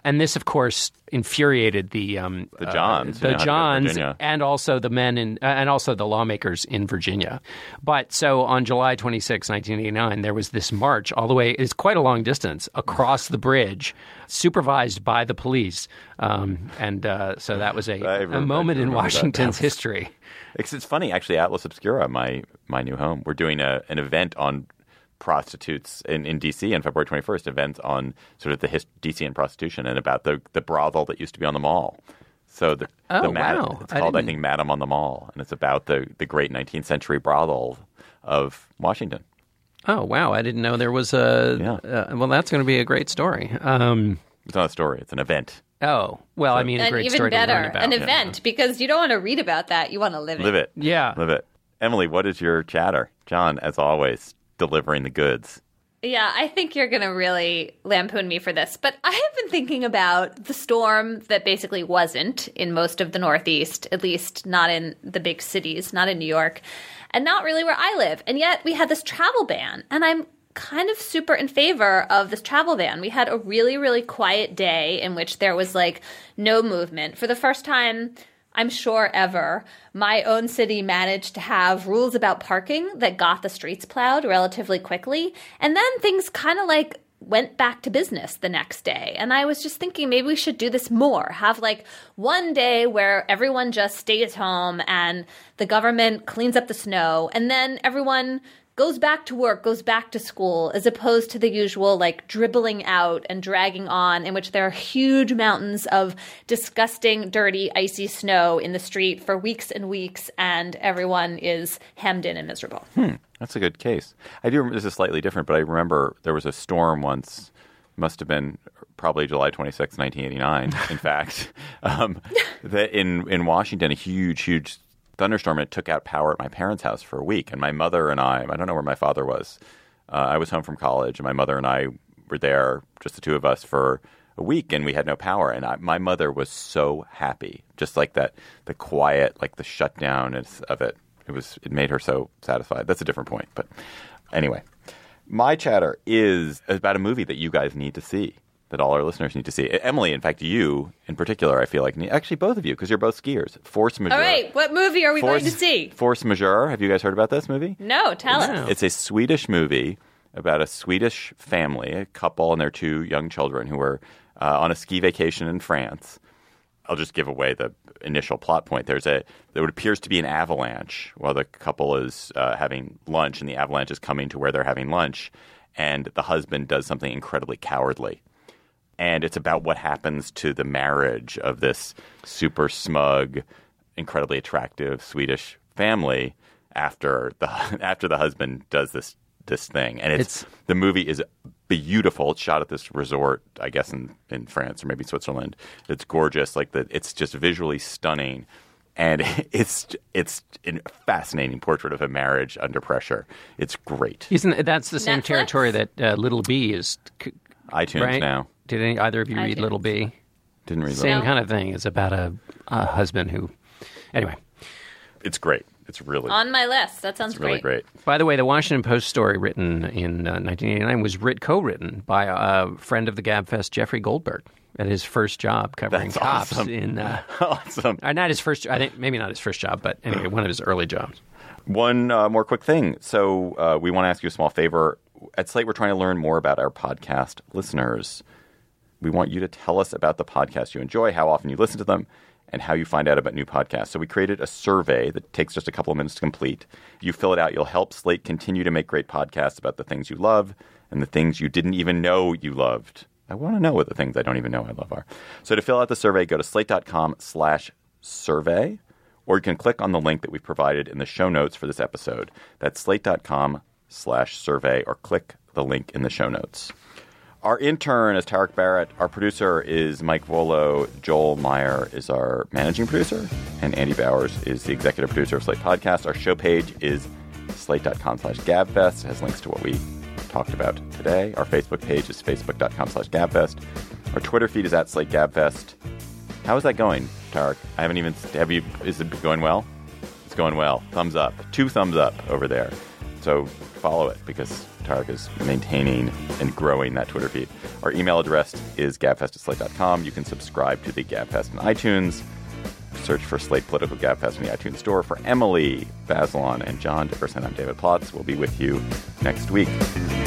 and this, of course, infuriated the um, The Johns. uh, You the know how to go to Johns, Virginia. and also the men in, uh, and also the lawmakers in Virginia. But so on July twenty-sixth, nineteen eighty-nine, there was this march all the way. It's quite a long distance across the bridge, supervised by the police, um, and uh, so that was a, I a remember- moment I in remember that. Washington's That was- history. It's, it's funny, actually. Atlas Obscura, my my new home, we're doing a, an event on prostitutes in, in D C on February twenty-first. Event on sort of the his, D C and prostitution, and about the the brothel that used to be on the Mall. So the, Oh, the Mad- wow. it's I called, I, didn't- think, Madam on the Mall, and it's about the the great nineteenth century brothel of Washington. Oh, wow. I didn't know there was a... Yeah. Uh, well, that's going to be a great story. Um, It's not a story; it's an event. oh, well, I mean, a And great even story better, to learn about. an event, because you don't want to read about that. You want to live it. Live it, Yeah. live it. Emily, what is your chatter? John, as always, delivering the goods. Yeah, I think you're going to really lampoon me for this. But I have been thinking about the storm that basically wasn't in most of the Northeast, at least not in the big cities, not in New York, and not really where I live. And yet we had this travel ban, and I'm kind of super in favor of this travel ban. We had a really, really quiet day in which there was like no movement. For the first time, I'm sure ever, my own city managed to have rules about parking that got the streets plowed relatively quickly. And then things kind of like went back to business the next day. And I was just thinking maybe we should do this more. Have like one day where everyone just stays home and the government cleans up the snow, and then everyone goes back to work, goes back to school, as opposed to the usual like dribbling out and dragging on, in which there are huge mountains of disgusting, dirty, icy snow in the street for weeks and weeks, and everyone is hemmed in and miserable. Hmm, that's a good case. I do remember this is slightly different, but I remember there was a storm once, must have been probably July twenty-sixth, nineteen eighty-nine, in fact, um, that in, in Washington, a huge, huge thunderstorm, and it took out power at my parents' house for a week. And my mother and I, I don't know where my father was. Uh, I was home from college, and my mother and I were there, just the two of us, for a week, and we had no power. And I, my mother was so happy, just like that, the quiet, like the shutdown of it. It was, it made her so satisfied. That's a different point. But anyway, my chatter is about a movie that you guys need to see, that all our listeners need to see. Emily, in fact, you in particular, I feel like, actually both of you, because you're both skiers. Force Majeure. All right, what movie are we Force, going to see? Force Majeure. Have you guys heard about this movie? No, tell No. us. It's a Swedish movie about a Swedish family, a couple and their two young children who were uh, on a ski vacation in France. I'll just give away the initial plot point. There's a there appears to be an avalanche while the couple is uh, having lunch, and the avalanche is coming to where they're having lunch, and the husband does something incredibly cowardly. And it's about what happens to the marriage of this super smug, incredibly attractive Swedish family after the after the husband does this this thing. And it's, It's- the movie is beautiful. It's shot at this resort, I guess, in, in France or maybe Switzerland. It's gorgeous. Like the, it's just visually stunning. And it's it's a fascinating portrait of a marriage under pressure. It's great. Isn't that's the same Netflix? territory that uh, Little B is, c- iTunes right? now. Did any, either of you read iTunes. Little B? Didn't read Same that. kind of thing. It's about a, a husband who... Anyway. It's great. It's really, On my list. That sounds it's really great. By the way, the Washington Post story written in uh, nineteen eighty-nine was writ co-written by a friend of the GabFest, Jeffrey Goldberg, at his first job covering That's cops awesome. in... Uh, Awesome. uh, not his first... I think maybe not his first job, but anyway, one of his early jobs. One uh, more quick thing. So uh, we want to ask you a small favor. At Slate, we're trying to learn more about our podcast listeners. We want you to tell us about the podcasts you enjoy, how often you listen to them, and how you find out about new podcasts. So we created a survey that takes just a couple of minutes to complete. If you fill it out, you'll help Slate continue to make great podcasts about the things you love and the things you didn't even know you loved. I want to know what the things I don't even know I love are. So to fill out the survey, go to slate.com slash survey, or you can click on the link that we've provided in the show notes for this episode. That's slate.com slash survey, or click the link in the show notes. Our intern is Tarek Barrett. Our producer is Mike Volo. Joel Meyer is our managing producer. And Andy Bowers is the executive producer of Slate Podcast. Our show page is slate.com slash gabfest. It has links to what we talked about today. Our Facebook page is facebook.com slash gabfest. Our Twitter feed is at Slate Gabfest. How is that going, Tarek? I haven't even... Have you? Is it going well? It's going well. Thumbs up. Two thumbs up over there. So follow it because Tarek is maintaining and growing that Twitter feed. Our email address is gabfest at slate dot com. You can subscribe to the Gabfest in iTunes. Search for Slate Political Gabfest in the iTunes Store. For Emily Bazelon and John Dickerson, I'm David Plotz. We'll be with you next week.